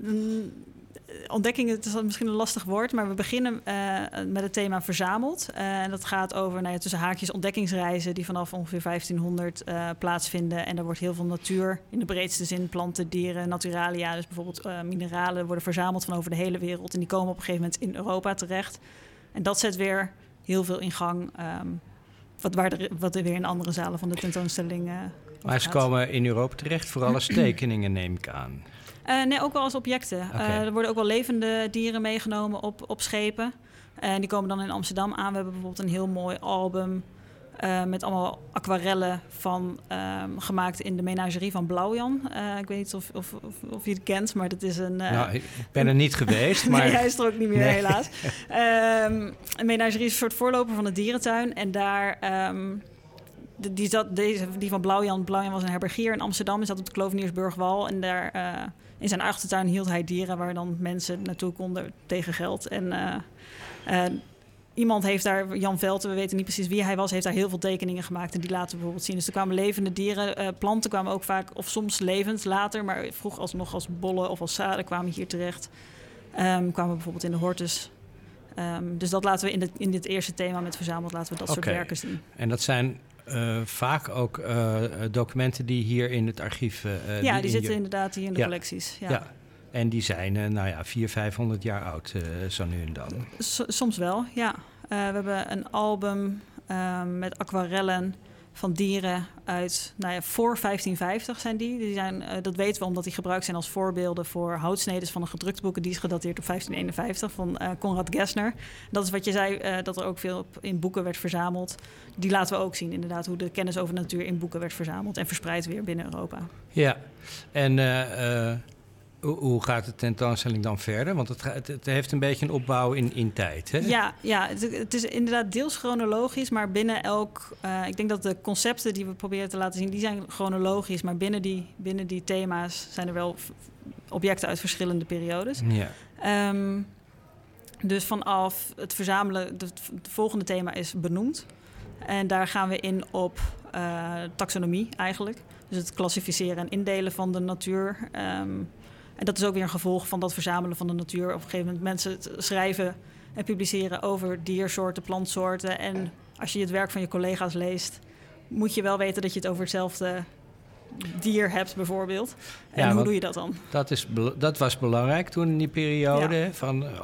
Ontdekking, het is misschien een lastig woord, maar we beginnen uh, met het thema verzameld. Uh, en dat gaat over nou ja, tussen haakjes ontdekkingsreizen die vanaf ongeveer vijftienhonderd uh, plaatsvinden. En er wordt heel veel natuur, in de breedste zin, planten, dieren, naturalia. Dus bijvoorbeeld uh, mineralen worden verzameld van over de hele wereld. En die komen op een gegeven moment in Europa terecht. En dat zet weer heel veel in gang, um, wat, waar er, wat er weer in andere zalen van de tentoonstelling uh, Maar ze komen in Europa terecht, vooral als tekeningen neem ik aan. Uh, nee, ook wel als objecten. Okay. Uh, er worden ook wel levende dieren meegenomen op, op schepen. En uh, die komen dan in Amsterdam aan. We hebben bijvoorbeeld een heel mooi album uh, met allemaal aquarellen van, um, gemaakt in de menagerie van Blauwjan. Uh, ik weet niet of, of, of, of je het kent, maar dat is een... Uh, nou, ik ben er niet geweest, maar... nee, hij is er ook niet meer, nee. Helaas. Um, een menagerie is een soort voorloper van de dierentuin. En daar... Um, de, die, zat, deze, die van Blauwjan, Blauwjan was een herbergier in Amsterdam. Hij zat op de Kloveniersburgwal en daar... Uh, in zijn achtertuin hield hij dieren waar dan mensen naartoe konden tegen geld. En uh, uh, iemand heeft daar, Jan Velten, we weten niet precies wie hij was, heeft daar heel veel tekeningen gemaakt en die laten we bijvoorbeeld zien. Dus er kwamen levende dieren, uh, planten kwamen ook vaak, of soms levend later, maar vroeg alsnog als bollen of als zaden kwamen hier terecht. Um, kwamen bijvoorbeeld in de hortus Um, dus dat laten we in, de, in dit eerste thema met verzameld, laten we dat okay. soort werken zien. En dat zijn uh, vaak ook uh, documenten die hier in het archief... Uh, ja, die, die zitten je... inderdaad hier in de ja. collecties. Ja. ja, en die zijn uh, nou ja, vierhonderd, vijfhonderd jaar oud, uh, zo nu en dan. S- soms wel, ja. Uh, we hebben een album uh, met aquarellen van dieren uit, nou ja, voor vijftien vijftig zijn die. die zijn, uh, dat weten we omdat die gebruikt zijn als voorbeelden voor houtsneden van een gedrukt boek. Die is gedateerd op vijftien eenenvijftig van uh, Conrad Gessner. Dat is wat je zei, uh, dat er ook veel op, in boeken werd verzameld. Die laten we ook zien, inderdaad, hoe de kennis over de natuur in boeken werd verzameld en verspreid weer binnen Europa. Ja, en uh, uh, hoe gaat de tentoonstelling dan verder? Want het, het, het heeft een beetje een opbouw in, in tijd, hè? Ja, ja het, het is inderdaad deels chronologisch, maar binnen elk... Uh, ik denk dat de concepten die we proberen te laten zien, die zijn chronologisch. Maar binnen die, binnen die thema's zijn er wel objecten uit verschillende periodes. Ja. Um, dus vanaf het verzamelen... Het volgende thema is benoemd. En daar gaan we in op uh, taxonomie eigenlijk. Dus het klassificeren en indelen van de natuur... Um, En dat is ook weer een gevolg van dat verzamelen van de natuur. Op een gegeven moment mensen schrijven en publiceren over diersoorten, plantsoorten. En als je het werk van je collega's leest, moet je wel weten dat je het over hetzelfde dier hebt bijvoorbeeld. En ja, hoe doe je dat dan? Dat, is, dat was belangrijk toen in die periode. Ja. Van, oh,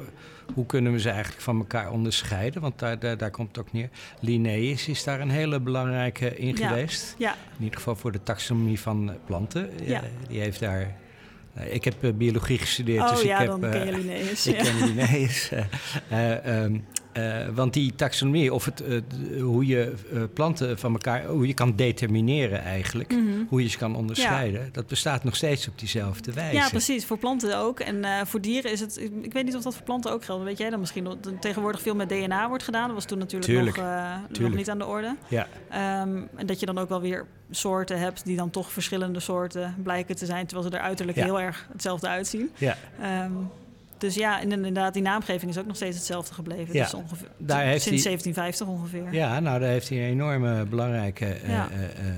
hoe kunnen we ze eigenlijk van elkaar onderscheiden? Want daar, daar, daar komt het ook neer. Linnaeus is daar een hele belangrijke in ja. geweest. Ja. In ieder geval voor de taxonomie van planten. Ja. Die heeft daar... Ik heb uh, biologie gestudeerd, oh, dus ja, ik heb... dan uh, ken je Linnaeus. Ik ja. ken Linnaeus. Uh, uh, um, uh, want die taxonomie, of het, uh, hoe je uh, planten van elkaar... hoe je kan determineren eigenlijk, mm-hmm. hoe je ze kan onderscheiden... Ja. dat bestaat nog steeds op diezelfde wijze. Ja, precies. Voor planten ook. En uh, voor dieren is het... Ik weet niet of dat voor planten ook geldt. Weet jij dan misschien? Tegenwoordig veel met D N A wordt gedaan. Dat was toen natuurlijk nog, uh, nog niet aan de orde. Ja. Um, en dat je dan ook wel weer... soorten hebt die dan toch verschillende soorten blijken te zijn... terwijl ze er uiterlijk ja. heel erg hetzelfde uitzien. Ja. Um, dus ja, en inderdaad, die naamgeving is ook nog steeds hetzelfde gebleven. Ja. Dus ongeveer, daar heeft sinds hij, zeventien vijftig ongeveer. Ja, nou, daar heeft hij een enorme belangrijke ja. uh, uh, uh,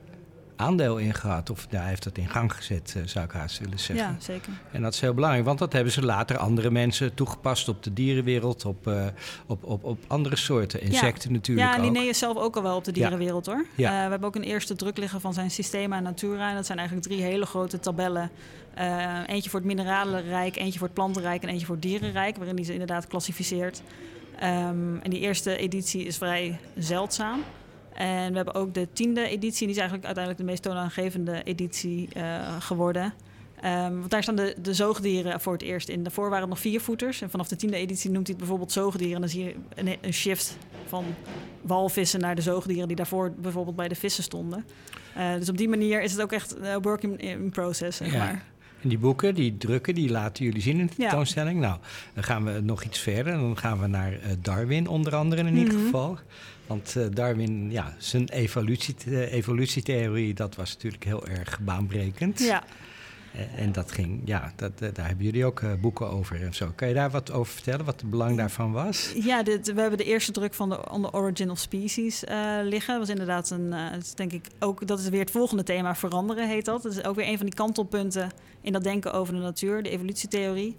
aandeel in gehad. Of daar heeft dat in gang gezet, uh, zou ik haast willen zeggen. Ja, zeker. En dat is heel belangrijk, want dat hebben ze later andere mensen toegepast... op de dierenwereld, op, uh, op, op, op andere soorten, insecten ja. natuurlijk ja, ook. Ja, Linnaeus zelf ook al wel op de dierenwereld, ja. hoor. Ja. Uh, we hebben ook een eerste druk liggen van zijn Systema Naturae. En dat zijn eigenlijk drie hele grote tabellen. Uh, eentje voor het mineralenrijk, eentje voor het plantenrijk... en eentje voor het dierenrijk, waarin hij ze inderdaad klassificeert. Um, en die eerste editie is vrij zeldzaam. En we hebben ook de tiende editie. Die is eigenlijk uiteindelijk de meest toonaangevende editie uh, geworden. Um, want daar staan de, de zoogdieren voor het eerst in. Daarvoor waren het nog viervoeters. En vanaf de tiende editie noemt hij het bijvoorbeeld zoogdieren. En dan zie je een, een shift van walvissen naar de zoogdieren... die daarvoor bijvoorbeeld bij de vissen stonden. Uh, dus op die manier is het ook echt uh, work in, in process, zeg ja. maar. En die boeken, die drukken, die laten jullie zien in de tentoonstelling. Ja. Nou, dan gaan we nog iets verder. Dan gaan we naar uh, Darwin onder andere in ieder mm-hmm. geval. Want uh, Darwin, ja, zijn evolutie, uh, evolutietheorie... dat was natuurlijk heel erg baanbrekend. Ja. Uh, en dat ging, ja, dat, uh, daar hebben jullie ook uh, boeken over en zo. Kan je daar wat over vertellen, wat het belang daarvan was? Ja, dit, we hebben de eerste druk van de On the Origin of Species uh, liggen. Dat was inderdaad een, uh, dat is denk ik ook, dat is weer het volgende thema, veranderen heet dat. Dat is ook weer een van die kantelpunten in dat denken over de natuur, de evolutietheorie.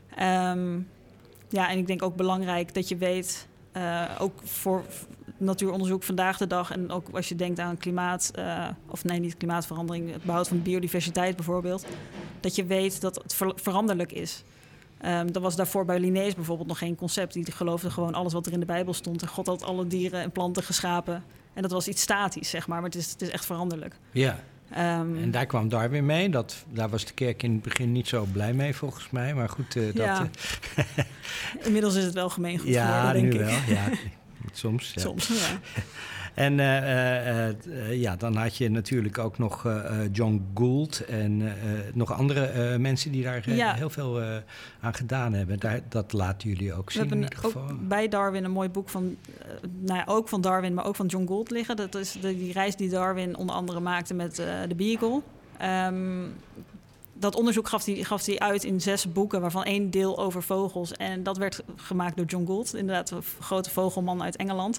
Um, ja, en ik denk ook belangrijk dat je weet, uh, ook voor natuuronderzoek vandaag de dag... en ook als je denkt aan klimaat... Uh, of nee, niet klimaatverandering... het behoud van biodiversiteit bijvoorbeeld... dat je weet dat het ver- veranderlijk is. Um, dat was daarvoor bij Linnaeus bijvoorbeeld nog geen concept. Die geloofde gewoon alles wat er in de Bijbel stond. En God had alle dieren en planten geschapen. En dat was iets statisch, zeg maar. Maar het is, het is echt veranderlijk. Ja. Um, en daar kwam Darwin mee. Dat, daar was de kerk in het begin niet zo blij mee, volgens mij. Maar goed, uh, dat... Ja. Uh, Inmiddels is het wel gemeengoed ja, geworden, denk nu ik. wel. Ja, soms. Ja. Soms, ja. En uh, uh, uh, ja, dan had je natuurlijk ook nog uh, John Gould en uh, nog andere uh, mensen die daar uh, ja. heel veel uh, aan gedaan hebben. Daar, dat laten jullie ook zien. We hebben in ieder geval. Ook bij Darwin een mooi boek van, uh, nou ja, ook van Darwin, maar ook van John Gould liggen. Dat is de, die reis die Darwin onder andere maakte met uh, de Beagle. Um, dat onderzoek gaf hij gaf hij uit in zes boeken, waarvan één deel over vogels. En dat werd gemaakt door John Gould, inderdaad een grote vogelman uit Engeland.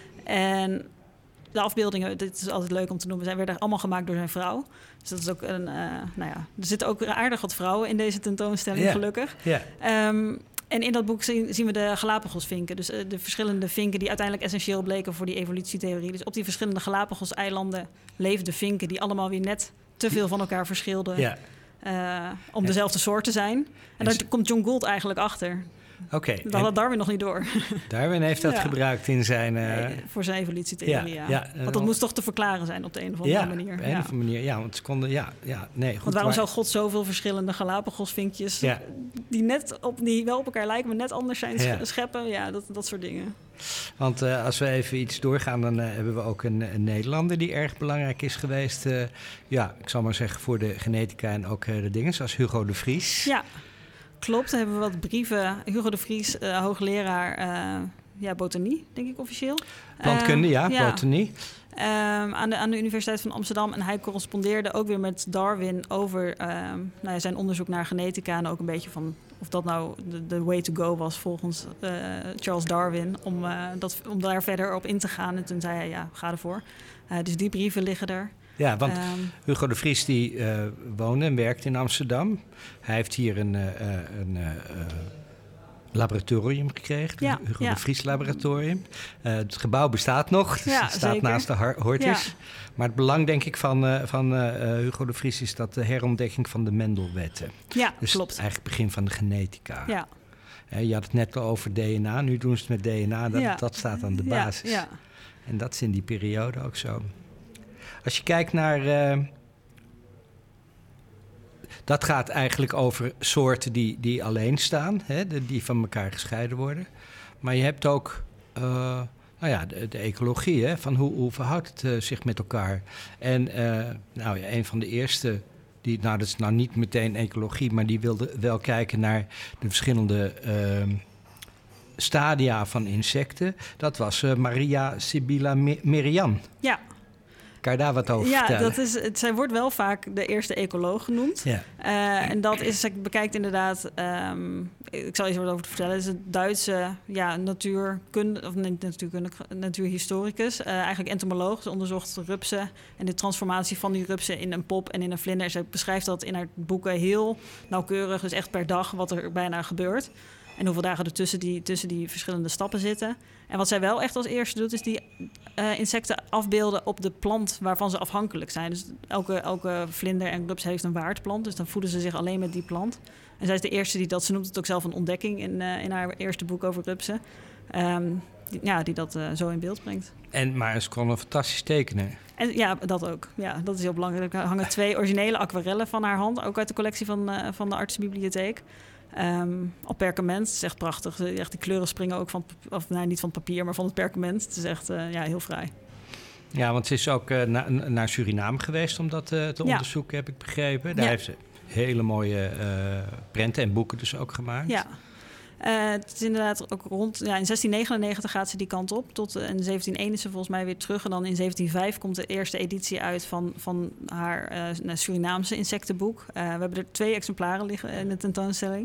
En de afbeeldingen, dit is altijd leuk om te noemen, zijn werden allemaal gemaakt door zijn vrouw. Dus dat is ook een, uh, nou ja, er zitten ook aardig wat vrouwen in deze tentoonstelling, yeah. gelukkig. Yeah. Um, En in dat boek zien, zien we de Galapagosvinken. Dus uh, de verschillende vinken die uiteindelijk essentieel bleken voor die evolutietheorie. Dus op die verschillende Galapagos-eilanden leefden vinken die allemaal weer net te veel van elkaar verschilden. Ja. Uh, om dezelfde soort te zijn. En, en daar komt John Gould eigenlijk achter. Oké. Okay. Dat had Darwin nog niet door. Darwin heeft dat ja. gebruikt in zijn... Uh... Nee, voor zijn evolutietheorie, ja. ja. ja. Want dat moest toch te verklaren zijn op de een of andere ja, manier. Op een ja, of andere manier. Ja, want ze konden... Ja, ja, nee, goed. Want waarom maar... zou God zoveel verschillende Galapagosvinkjes... Ja. die net op, die wel op elkaar lijken, maar net anders zijn ja. scheppen? Ja, dat, dat soort dingen. Want uh, als we even iets doorgaan, dan uh, hebben we ook een, een Nederlander die erg belangrijk is geweest. Uh, ja, ik zal maar zeggen voor de genetica en ook uh, de dingen, zoals Hugo de Vries. Ja, klopt. Dan hebben we wat brieven. Hugo de Vries, uh, hoogleraar uh, ja, botanie, denk ik officieel. Plantkunde, uh, ja, ja, botanie. Um, aan, de, aan de Universiteit van Amsterdam. En hij correspondeerde ook weer met Darwin over um, nou ja, zijn onderzoek naar genetica. En ook een beetje van of dat nou de, de way to go was volgens uh, Charles Darwin. Om, uh, dat, om daar verder op in te gaan. En toen zei hij, ja, ga ervoor. Uh, dus die brieven liggen er. Ja, want um, Hugo de Vries die uh, woonde en werkte in Amsterdam. Hij heeft hier een... Uh, een uh, laboratorium gekregen, ja, het Hugo ja. de Vries laboratorium. Uh, het gebouw bestaat nog, dus ja, het staat zeker. naast de Hortus. Ja. Maar het belang, denk ik, van, uh, van uh, Hugo de Vries is dat de herontdekking van de Mendelwetten. Ja, dus klopt. eigenlijk het begin van de genetica. Ja. Uh, je had het net al over D N A, nu doen ze het met D N A, dat, ja. dat staat aan de basis. Ja, ja. En dat is in die periode ook zo. Als je kijkt naar... Uh, Dat gaat eigenlijk over soorten die, die alleen staan, hè, die van elkaar gescheiden worden. Maar je hebt ook uh, nou ja, de, de ecologie, hè, van hoe, hoe verhoudt het uh, zich met elkaar. En uh, nou ja, een van de eerste, die, nou dat is nou niet meteen ecologie, maar die wilde wel kijken naar de verschillende uh, stadia van insecten. Dat was uh, Maria Sibylla Merian. Ja. Kan je daar wat over ja, vertellen? Dat is, het, zij wordt wel vaak de eerste ecoloog genoemd. Ja. Uh, en dat is, ik bekijkt inderdaad, um, ik zal iets wat over vertellen. Het is een Duitse ja, natuurkunde, of niet natuurkunde, natuurhistoricus. Uh, eigenlijk entomoloog. Ze onderzocht rupsen en de transformatie van die rupsen in een pop en in een vlinder. Ze beschrijft dat in haar boeken heel nauwkeurig, dus echt per dag wat er bijna gebeurt. En hoeveel dagen er tussen die, tussen die verschillende stappen zitten. En wat zij wel echt als eerste doet, is die uh, insecten afbeelden op de plant waarvan ze afhankelijk zijn. Dus elke, elke vlinder en rups heeft een waardplant. Dus dan voeden ze zich alleen met die plant. En zij is de eerste die dat, ze noemt het ook zelf een ontdekking in, uh, in haar eerste boek over rupsen. Um, die, ja, die dat uh, zo in beeld brengt. En, maar ze kon een fantastisch tekenen. En ja, dat ook. Ja, dat is heel belangrijk. Er hangen twee originele aquarellen van haar hand, ook uit de collectie van, uh, van de Artsenbibliotheek. Um, op perkament. Het is echt prachtig. Echt, die kleuren springen ook van, of nee, niet van het papier, maar van het perkament. Het is echt uh, ja, heel fraai. Ja, want ze is ook uh, na, naar Suriname geweest om dat uh, te ja. onderzoeken, heb ik begrepen. Daar ja. heeft ze hele mooie uh, prenten en boeken dus ook gemaakt. Ja. Uh, het is inderdaad ook rond... Ja, in zestien negenennegentig gaat ze die kant op. Tot uh, in zeventien één is ze volgens mij weer terug. En dan in zeventien vijf komt de eerste editie uit van, van haar uh, Surinaamse insectenboek. Uh, we hebben er twee exemplaren liggen in de tentoonstelling.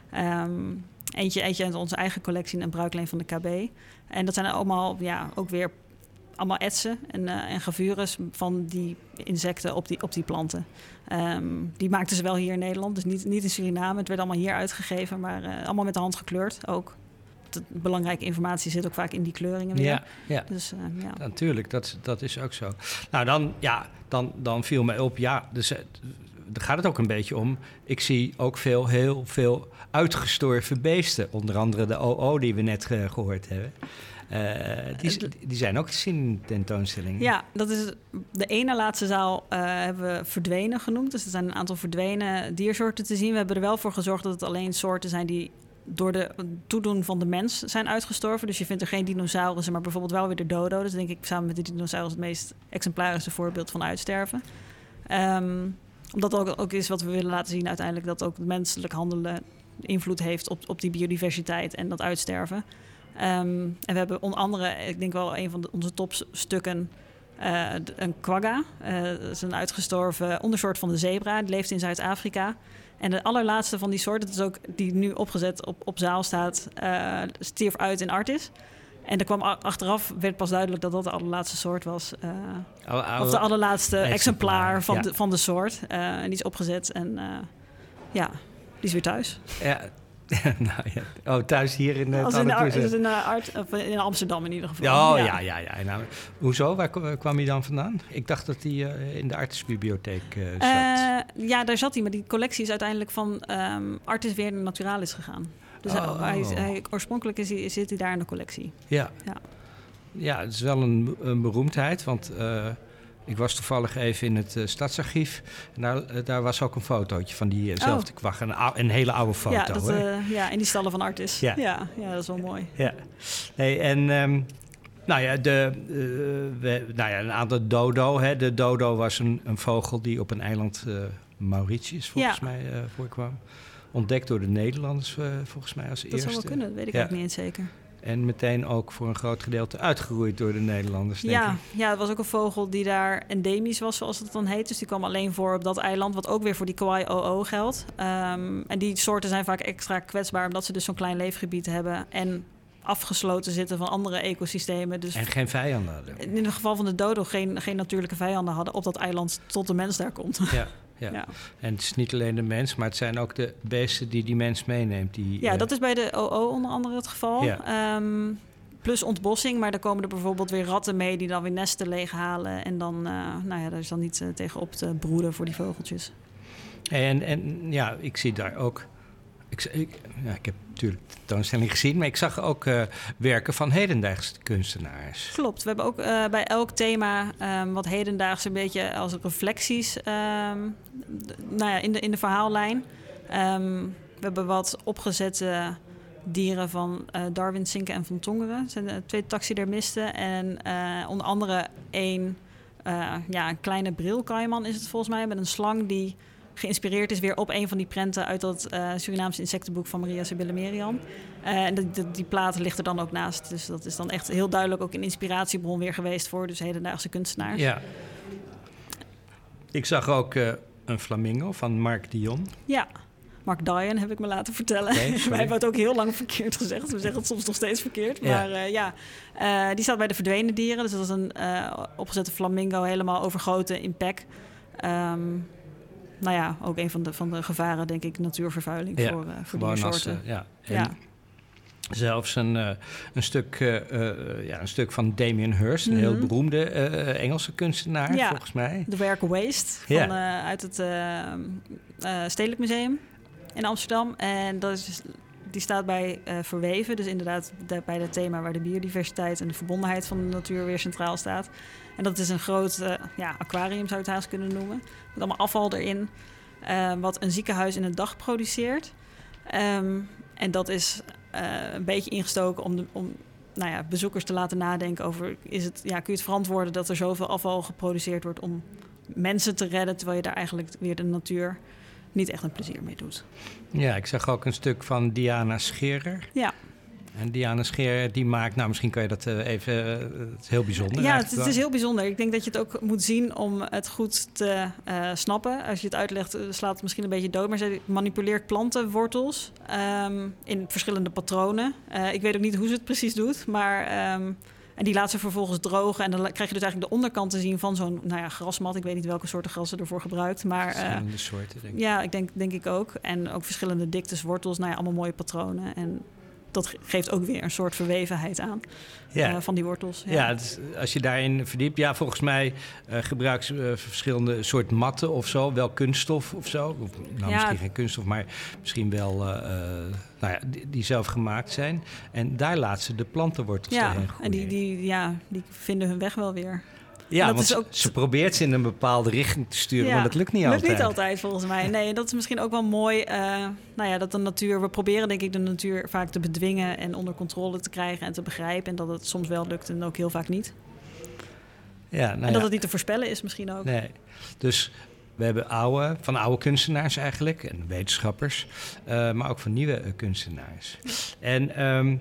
Um, eentje, eentje uit onze eigen collectie en een bruikleen van de K B. En dat zijn allemaal ja, ook weer allemaal etsen en, uh, en gravures van die insecten op die, op die planten. Um, die maakten ze wel hier in Nederland, dus niet, niet in Suriname. Het werd allemaal hier uitgegeven, maar uh, allemaal met de hand gekleurd ook. De belangrijke informatie zit ook vaak in die kleuringen weer. Ja, ja. Dus, uh, ja. Natuurlijk, dat, dat is ook zo. Nou, dan, ja, dan, dan viel mij op, ja, dus, daar gaat het ook een beetje om. Ik zie ook veel, heel veel uitgestorven beesten. Onder andere de O O die we net uh, gehoord hebben. Uh, die, die zijn ook te zien in de tentoonstelling. Ja, dat is de ene laatste zaal uh, hebben we verdwenen genoemd. Dus er zijn een aantal verdwenen diersoorten te zien. We hebben er wel voor gezorgd dat het alleen soorten zijn die door de toedoen van de mens zijn uitgestorven. Dus je vindt er geen dinosaurussen, maar bijvoorbeeld wel weer de dodo. Dus denk ik samen met de dinosaurus het meest exemplarische voorbeeld van uitsterven. Um, omdat dat ook, ook is wat we willen laten zien uiteindelijk, dat ook menselijk handelen invloed heeft op, op die biodiversiteit en dat uitsterven. Um, en we hebben onder andere, ik denk wel een van de, onze topstukken, uh, een quagga. Uh, dat is een uitgestorven ondersoort van de zebra. Die leeft in Zuid-Afrika. En de allerlaatste van die soort, dat is ook die nu opgezet op, op zaal staat, uh, stierf uit in Artis. En er kwam achteraf, werd pas duidelijk dat dat de allerlaatste soort was. Uh, alle, alle, of de allerlaatste exemplaar, exemplaar van, ja. de, van de soort. Uh, en die is opgezet en uh, ja, die is weer thuis. Ja. nou, ja. Oh, thuis hier in het Als in, de, Alderpierson. dus in, de art, of in Amsterdam in ieder geval. Ja, oh, ja, ja, ja. Nou, hoezo? Waar kwam hij dan vandaan? Ik dacht dat hij uh, in de Artisbibliotheek uh, zat. Uh, ja, daar zat hij, maar die collectie is uiteindelijk van um, Artis weer naar Naturalis gegaan. Dus oh. hij, hij, hij, oorspronkelijk is hij, zit hij daar in de collectie. Ja, ja. ja het is wel een, een beroemdheid, want uh, ik was toevallig even in het uh, stadsarchief. En daar, uh, daar was ook een fotootje van diezelfde uh, oh. kwag. Een, een hele oude foto. Ja, dat, uh, ja, in die stallen van Artis. Ja, ja, ja dat is wel mooi. Ja. Hey, en um, nou ja, de, uh, we, nou ja, een aantal dodo. Hè. De dodo was een, een vogel die op een eiland uh, Mauritius volgens ja. mij uh, voorkwam. Ontdekt door de Nederlanders uh, volgens mij als dat eerste. Dat zou wel kunnen, dat weet ik ja. ook niet eens zeker. En meteen ook voor een groot gedeelte uitgeroeid door de Nederlanders, denk ja, ik. Ja, het was ook een vogel die daar endemisch was, zoals het dan heet. Dus die kwam alleen voor op dat eiland, wat ook weer voor die Kauai-O O geldt. Um, en die soorten zijn vaak extra kwetsbaar, omdat ze dus zo'n klein leefgebied hebben en afgesloten zitten van andere ecosystemen. Dus en geen vijanden hadden. In het geval van de dodo geen, geen natuurlijke vijanden hadden op dat eiland tot de mens daar komt. Ja. Ja. ja, en het is niet alleen de mens, maar het zijn ook de beesten die die mens meeneemt. Die, ja, uh... dat is bij de O O onder andere het geval. Ja. Um, plus ontbossing, maar daar komen er bijvoorbeeld weer ratten mee die dan weer nesten leeghalen. En dan, uh, nou ja, daar is dan niet uh, tegenop te broeden voor die vogeltjes. En, en ja, ik zie daar ook... Ik, ik, ja, ik heb natuurlijk de tentoonstelling gezien, maar ik zag ook uh, werken van hedendaagse kunstenaars. Klopt. We hebben ook uh, bij elk thema um, wat hedendaags een beetje als reflecties um, d- nou ja, in, de, in de verhaallijn. Um, we hebben wat opgezette dieren van uh, Darwin, Cinque en Van Tongeren. Dat zijn uh, twee taxidermisten. En uh, onder andere één uh, ja, een kleine brilkaiman is het volgens mij, met een slang die geïnspireerd is weer op een van die prenten uit dat uh, Surinaamse insectenboek van Maria Sibylle Merian. Uh, en die, die, die plaat ligt er dan ook naast. Dus dat is dan echt heel duidelijk ook een inspiratiebron weer geweest voor dus hedendaagse kunstenaars. Ja. Ik zag ook uh, een flamingo van Mark Dion. Ja, Mark Dion heb ik me laten vertellen. Nee, wij hebben het ook heel lang verkeerd gezegd. We zeggen het soms nog steeds verkeerd. Maar ja, uh, ja. Uh, die staat bij de verdwenen dieren. Dus dat is een uh, opgezette flamingo, helemaal overgoten in pek. Um, Nou ja, ook een van de, van de gevaren, denk ik, natuurvervuiling ja, voor, uh, voor die soorten. Uh, ja. En ja. Zelfs een, uh, een, stuk, uh, uh, ja, een stuk van Damien Hirst, een mm-hmm. heel beroemde uh, Engelse kunstenaar, ja, volgens mij. De werk Waste, van, ja. uh, uit het uh, uh, Stedelijk Museum in Amsterdam. En dat is, die staat bij uh, Verweven, dus inderdaad de, bij het thema waar de biodiversiteit en de verbondenheid van de natuur weer centraal staat. En dat is een groot uh, ja, aquarium, zou je het haast kunnen noemen. Met allemaal afval erin, uh, wat een ziekenhuis in een dag produceert. Um, en dat is uh, een beetje ingestoken om, de, om nou ja, bezoekers te laten nadenken over... Is het, ja, kun je het verantwoorden dat er zoveel afval geproduceerd wordt om mensen te redden, terwijl je daar eigenlijk weer de natuur niet echt een plezier mee doet. Ja, ik zag ook een stuk van Diana Scherer. Ja. En Diana Scherer, die maakt... Nou, misschien kan je dat uh, even... Uh, het is heel bijzonder. Ja, het, het is heel bijzonder. Ik denk dat je het ook moet zien om het goed te uh, snappen. Als je het uitlegt, slaat het misschien een beetje dood. Maar ze manipuleert plantenwortels um, in verschillende patronen. Uh, ik weet ook niet hoe ze het precies doet, maar... Um, en die laat ze vervolgens drogen. En dan krijg je dus eigenlijk de onderkant te zien van zo'n nou ja, grasmat. Ik weet niet welke soorten gras ze ervoor gebruikt. Maar, verschillende uh, soorten, denk ik. Ja, ik denk, denk ik ook. En ook verschillende diktes, wortels. Nou ja, allemaal mooie patronen. En dat geeft ook weer een soort verwevenheid aan ja. uh, van die wortels. Ja, ja dus als je daarin verdiept... Ja, volgens mij uh, gebruiken ze uh, verschillende soort matten of zo. Wel kunststof of zo. Of, nou, ja. Misschien geen kunststof, maar misschien wel... Uh, uh, nou ja, die, die zelf gemaakt zijn. En daar laat ze de plantenwortels ja, doorheen groeien. En die, die, ja, die vinden hun weg wel weer. Ja, dat want is ook... ze probeert ze in een bepaalde richting te sturen, ja, maar dat lukt niet lukt altijd. lukt niet altijd, volgens mij. Nee, dat is misschien ook wel mooi. Uh, nou ja, dat de natuur... We proberen denk ik de natuur vaak te bedwingen en onder controle te krijgen en te begrijpen. En dat het soms wel lukt en ook heel vaak niet. Ja, nou en dat ja. het niet te voorspellen is misschien ook. Nee, dus... We hebben oude, van oude kunstenaars eigenlijk, en wetenschappers, uh, maar ook van nieuwe uh, kunstenaars. En um,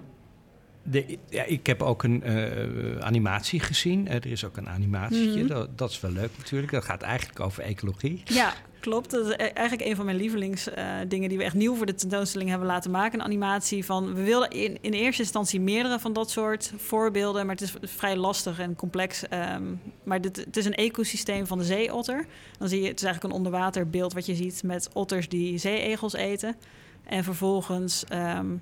de, ja, ik heb ook een uh, animatie gezien. Uh, er is ook een animatietje, mm-hmm. dat, dat is wel leuk natuurlijk. Dat gaat eigenlijk over ecologie. Ja, klopt. Dat is eigenlijk een van mijn lievelingsdingen uh, die we echt nieuw voor de tentoonstelling hebben laten maken. Een animatie van... We wilden in, in eerste instantie meerdere van dat soort voorbeelden, maar het is vrij lastig en complex. Um, maar dit, het is een ecosysteem van de zeeotter. Dan zie je, het is eigenlijk een onderwaterbeeld wat je ziet met otters die zeeegels eten. En vervolgens um,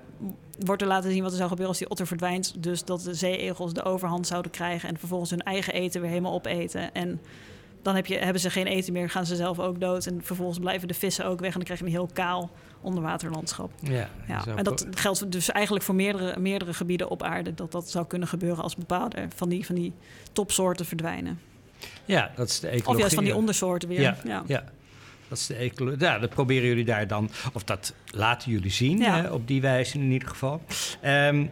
wordt er laten zien wat er zou gebeuren als die otter verdwijnt. Dus dat de zeeegels de overhand zouden krijgen en vervolgens hun eigen eten weer helemaal opeten. En dan heb je, hebben ze geen eten meer, gaan ze zelf ook dood. En vervolgens blijven de vissen ook weg en dan krijg je een heel kaal onderwaterlandschap. Ja, ja. En dat geldt dus eigenlijk voor meerdere, meerdere gebieden op aarde, dat dat zou kunnen gebeuren als bepaalde van die, van die topsoorten verdwijnen. Ja, dat is de ecologie. Of juist van die ondersoorten weer. Ja, ja. ja. Dat is de ecologie. Ja, dat proberen jullie daar dan, of dat laten jullie zien, ja. hè, op die wijze in ieder geval. Um,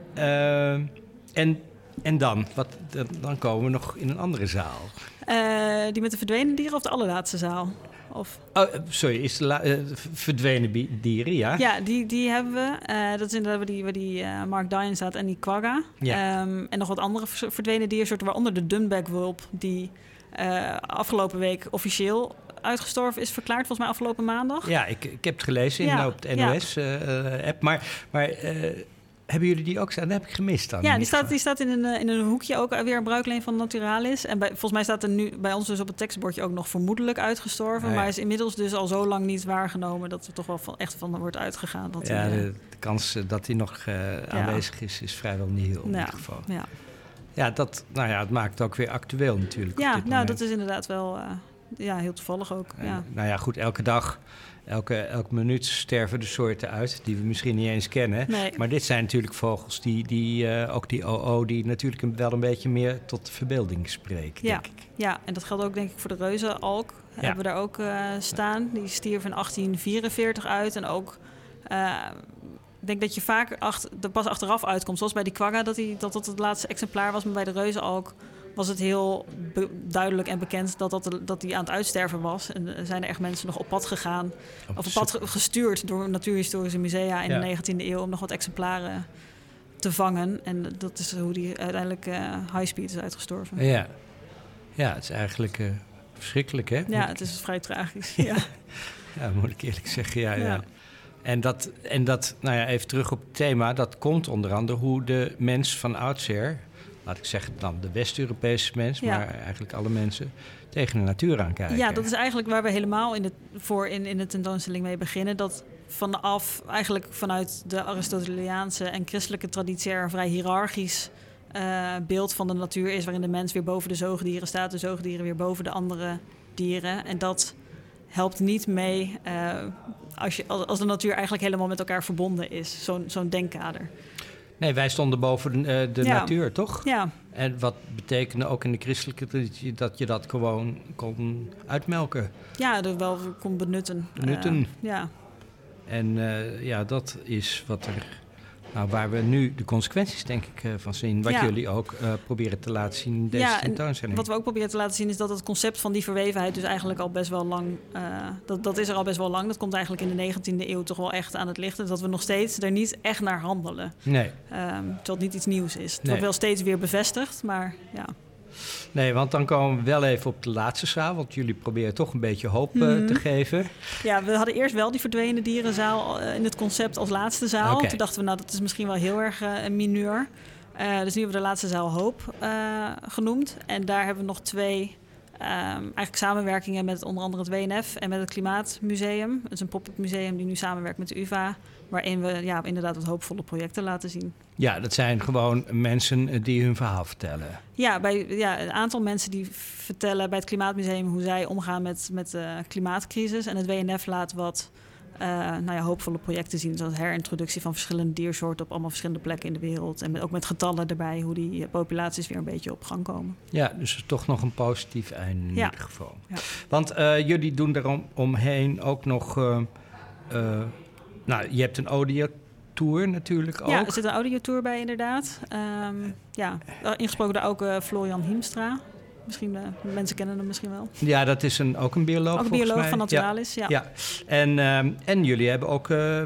uh, en, en dan? Wat, dan komen we nog in een andere zaal. Uh, die met de verdwenen dieren of de allerlaatste zaal? Of... Oh, sorry, is de la- uh, verdwenen dieren, ja? Ja, die, die hebben we. Uh, dat is inderdaad waar die, waar die uh, Mark Dion staat en die quagga. Ja. Um, en nog wat andere verdwenen diersoorten, waaronder de dunback-wulp, die uh, afgelopen week officieel uitgestorven is verklaard, volgens mij afgelopen maandag. Ja, ik, ik heb het gelezen in, ja, op de N O S-app. Ja. Uh, maar maar uh, hebben jullie die ook staan? Dat heb ik gemist dan. Ja, die staat, die staat in, een, in een hoekje ook weer een bruikleen van Naturalis. En bij, volgens mij staat er nu bij ons dus op het tekstbordje ook nog vermoedelijk uitgestorven. Ah, ja. Maar is inmiddels dus al zo lang niet waargenomen dat er toch wel van, echt van wordt uitgegaan. Dat ja, die, de, de kans dat hij nog uh, ja. aanwezig is, is vrijwel nihil in ja. ieder geval. Ja. Ja, dat, nou ja, het maakt het ook weer actueel natuurlijk. Ja, op dit nou, moment. dat is inderdaad wel uh, ja, heel toevallig ook. En, ja. Nou ja, goed, elke dag, elke, elke minuut sterven de soorten uit die we misschien niet eens kennen. Nee. Maar dit zijn natuurlijk vogels die, die uh, ook die O O, die natuurlijk wel een beetje meer tot de verbeelding spreken, ja. denk ik. Ja, en dat geldt ook denk ik voor de reuzenalk. Ja. Hebben we daar ook uh, staan. Die stierf in achttien vierenveertig uit en ook... Uh, Ik denk dat je vaak achter, er pas achteraf uitkomt. Zoals bij die quagga, dat, die, dat dat het laatste exemplaar was. Maar bij de reuzenalk was het heel be- duidelijk en bekend dat, dat, dat die aan het uitsterven was. En er zijn er echt mensen nog op pad gegaan. Op of op pad gestuurd door natuurhistorische musea in ja. de negentiende eeuw... om nog wat exemplaren te vangen. En dat is hoe die uiteindelijk uh, Highspeed is uitgestorven. Ja, ja het is eigenlijk uh, verschrikkelijk, hè? Ja, het is vrij tragisch. Ja, ja moet ik eerlijk zeggen, ja, ja. ja. En dat, en dat, nou ja, even terug op het thema, dat komt onder andere hoe de mens van oudsher, laat ik zeggen dan de West-Europese mens, ja. maar eigenlijk alle mensen, tegen de natuur aankijken. Ja, dat is eigenlijk waar we helemaal in de, voor in, in de tentoonstelling mee beginnen. Dat vanaf, eigenlijk vanuit de Aristoteliaanse en christelijke traditie er een vrij hiërarchisch uh, beeld van de natuur is, waarin de mens weer boven de zoogdieren staat, de zoogdieren weer boven de andere dieren. En dat helpt niet mee uh, als, je, als de natuur eigenlijk helemaal met elkaar verbonden is, zo'n, zo'n denkkader. Nee, wij stonden boven de, de ja. natuur, toch? Ja. En wat betekende ook in de christelijke traditie dat je dat gewoon kon uitmelken? Ja, er wel kon benutten. Benutten. Uh, ja. En uh, ja, dat is wat er... Nou, waar we nu de consequenties, denk ik, uh, van zien. Wat ja. jullie ook uh, proberen te laten zien in deze ja, tentoonstelling. Wat we ook proberen te laten zien is dat het concept van die verwevenheid dus eigenlijk al best wel lang... Uh, dat, dat is er al best wel lang. Dat komt eigenlijk in de negentiende eeuw toch wel echt aan het licht. Dat we nog steeds er niet echt naar handelen. Nee. Um, terwijl het niet iets nieuws is. Het nee. wordt wel steeds weer bevestigd, maar ja... Nee, want dan komen we wel even op de laatste zaal. Want jullie proberen toch een beetje hoop uh, mm-hmm. te geven. Ja, we hadden eerst wel die verdwenen dierenzaal uh, in het concept als laatste zaal. Okay. Toen dachten we, nou, dat is misschien wel heel erg uh, een mineur. Uh, dus nu hebben we de laatste zaal Hoop uh, genoemd. En daar hebben we nog twee um, eigenlijk samenwerkingen met onder andere het W N F en met het Klimaatmuseum. Dat is een pop-up museum die nu samenwerkt met de U vA. Waarin we ja, inderdaad wat hoopvolle projecten laten zien. Ja, dat zijn gewoon mensen die hun verhaal vertellen. Ja, bij, ja, een aantal mensen die vertellen bij het Klimaatmuseum hoe zij omgaan met, met de klimaatcrisis. En het W N F laat wat uh, nou ja, hoopvolle projecten zien. Zoals herintroductie van verschillende diersoorten op allemaal verschillende plekken in de wereld. En met, ook met getallen erbij, hoe die populaties weer een beetje op gang komen. Ja, dus toch nog een positief einde in ja. ieder geval. Ja. Want uh, jullie doen daarom omheen ook nog... Uh, uh, nou, je hebt een audiotour natuurlijk ook. Ja, er zit een audiotour bij inderdaad. Um, ja, ingesproken door ook uh, Florian Hiemstra. Misschien, uh, mensen kennen hem misschien wel. Ja, dat is een, ook een bioloog Ook een bioloog mij. van Naturalis, ja. ja. ja. En, um, en jullie hebben ook uh,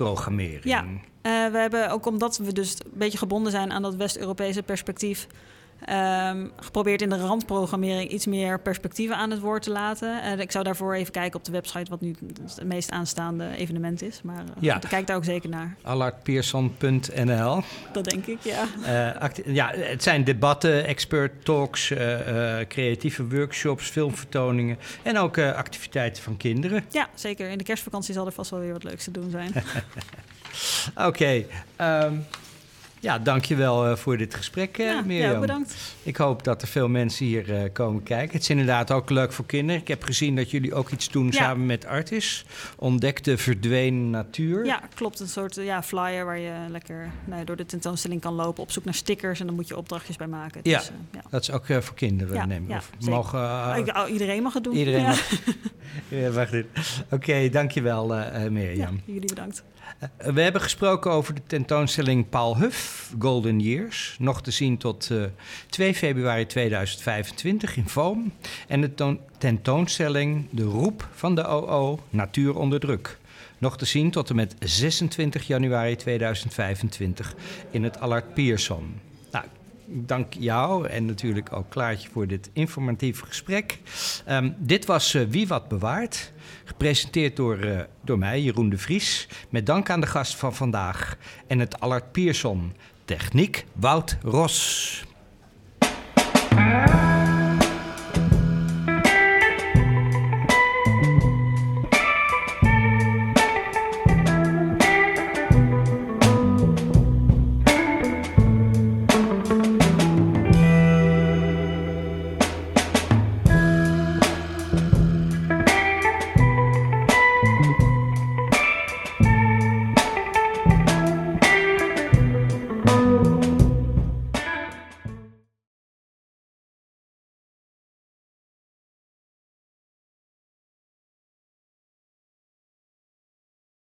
publieksprogrammering. Ja, uh, we hebben ook omdat we dus een beetje gebonden zijn aan dat West-Europese perspectief... Um, geprobeerd in de randprogrammering iets meer perspectieven aan het woord te laten. Uh, ik zou daarvoor even kijken op de website wat nu het meest aanstaande evenement is. Maar uh, ja. kijk daar ook zeker naar. allard pierson punt n l. Dat denk ik, ja. Uh, acti- ja, het zijn debatten, expert talks, uh, uh, creatieve workshops, filmvertoningen en ook uh, activiteiten van kinderen. Ja, zeker. In de kerstvakantie zal er vast wel weer wat leuks te doen zijn. Oké. Okay, um, Ja, dankjewel uh, voor dit gesprek, uh, ja, Mirjam. Ja, bedankt. Ik hoop dat er veel mensen hier uh, komen kijken. Het is inderdaad ook leuk voor kinderen. Ik heb gezien dat jullie ook iets doen ja. samen met Artis. Ontdek de verdwenen natuur. Ja, klopt. Een soort ja, flyer waar je lekker nou ja, door de tentoonstelling kan lopen. Op zoek naar stickers en dan moet je opdrachtjes bij maken. Ja, dus, uh, ja. dat is ook uh, voor kinderen, ja, neem ik. Ja, of mogen, uh, oh, iedereen mag het doen. Iedereen ja. mag. Ja, wacht even. Oké, okay, dankjewel uh, Mirjam. Ja, jullie bedankt. Uh, we hebben gesproken over de tentoonstelling Paul Huff, Golden Years. Nog te zien tot uh, twee februari tweeduizend vijfentwintig in Foam. En de toon- tentoonstelling De Roep van de O O, Natuur onder druk. Nog te zien tot en met zesentwintig januari tweeduizend vijfentwintig in het Allard Pierson. Nou, dank jou en natuurlijk ook Klaartje voor dit informatieve gesprek. Um, dit was uh, Wie Wat Bewaart. Gepresenteerd door, uh, door mij, Jeroen de Vries. Met dank aan de gast van vandaag en het Allard Pierson. Techniek Wout Ros.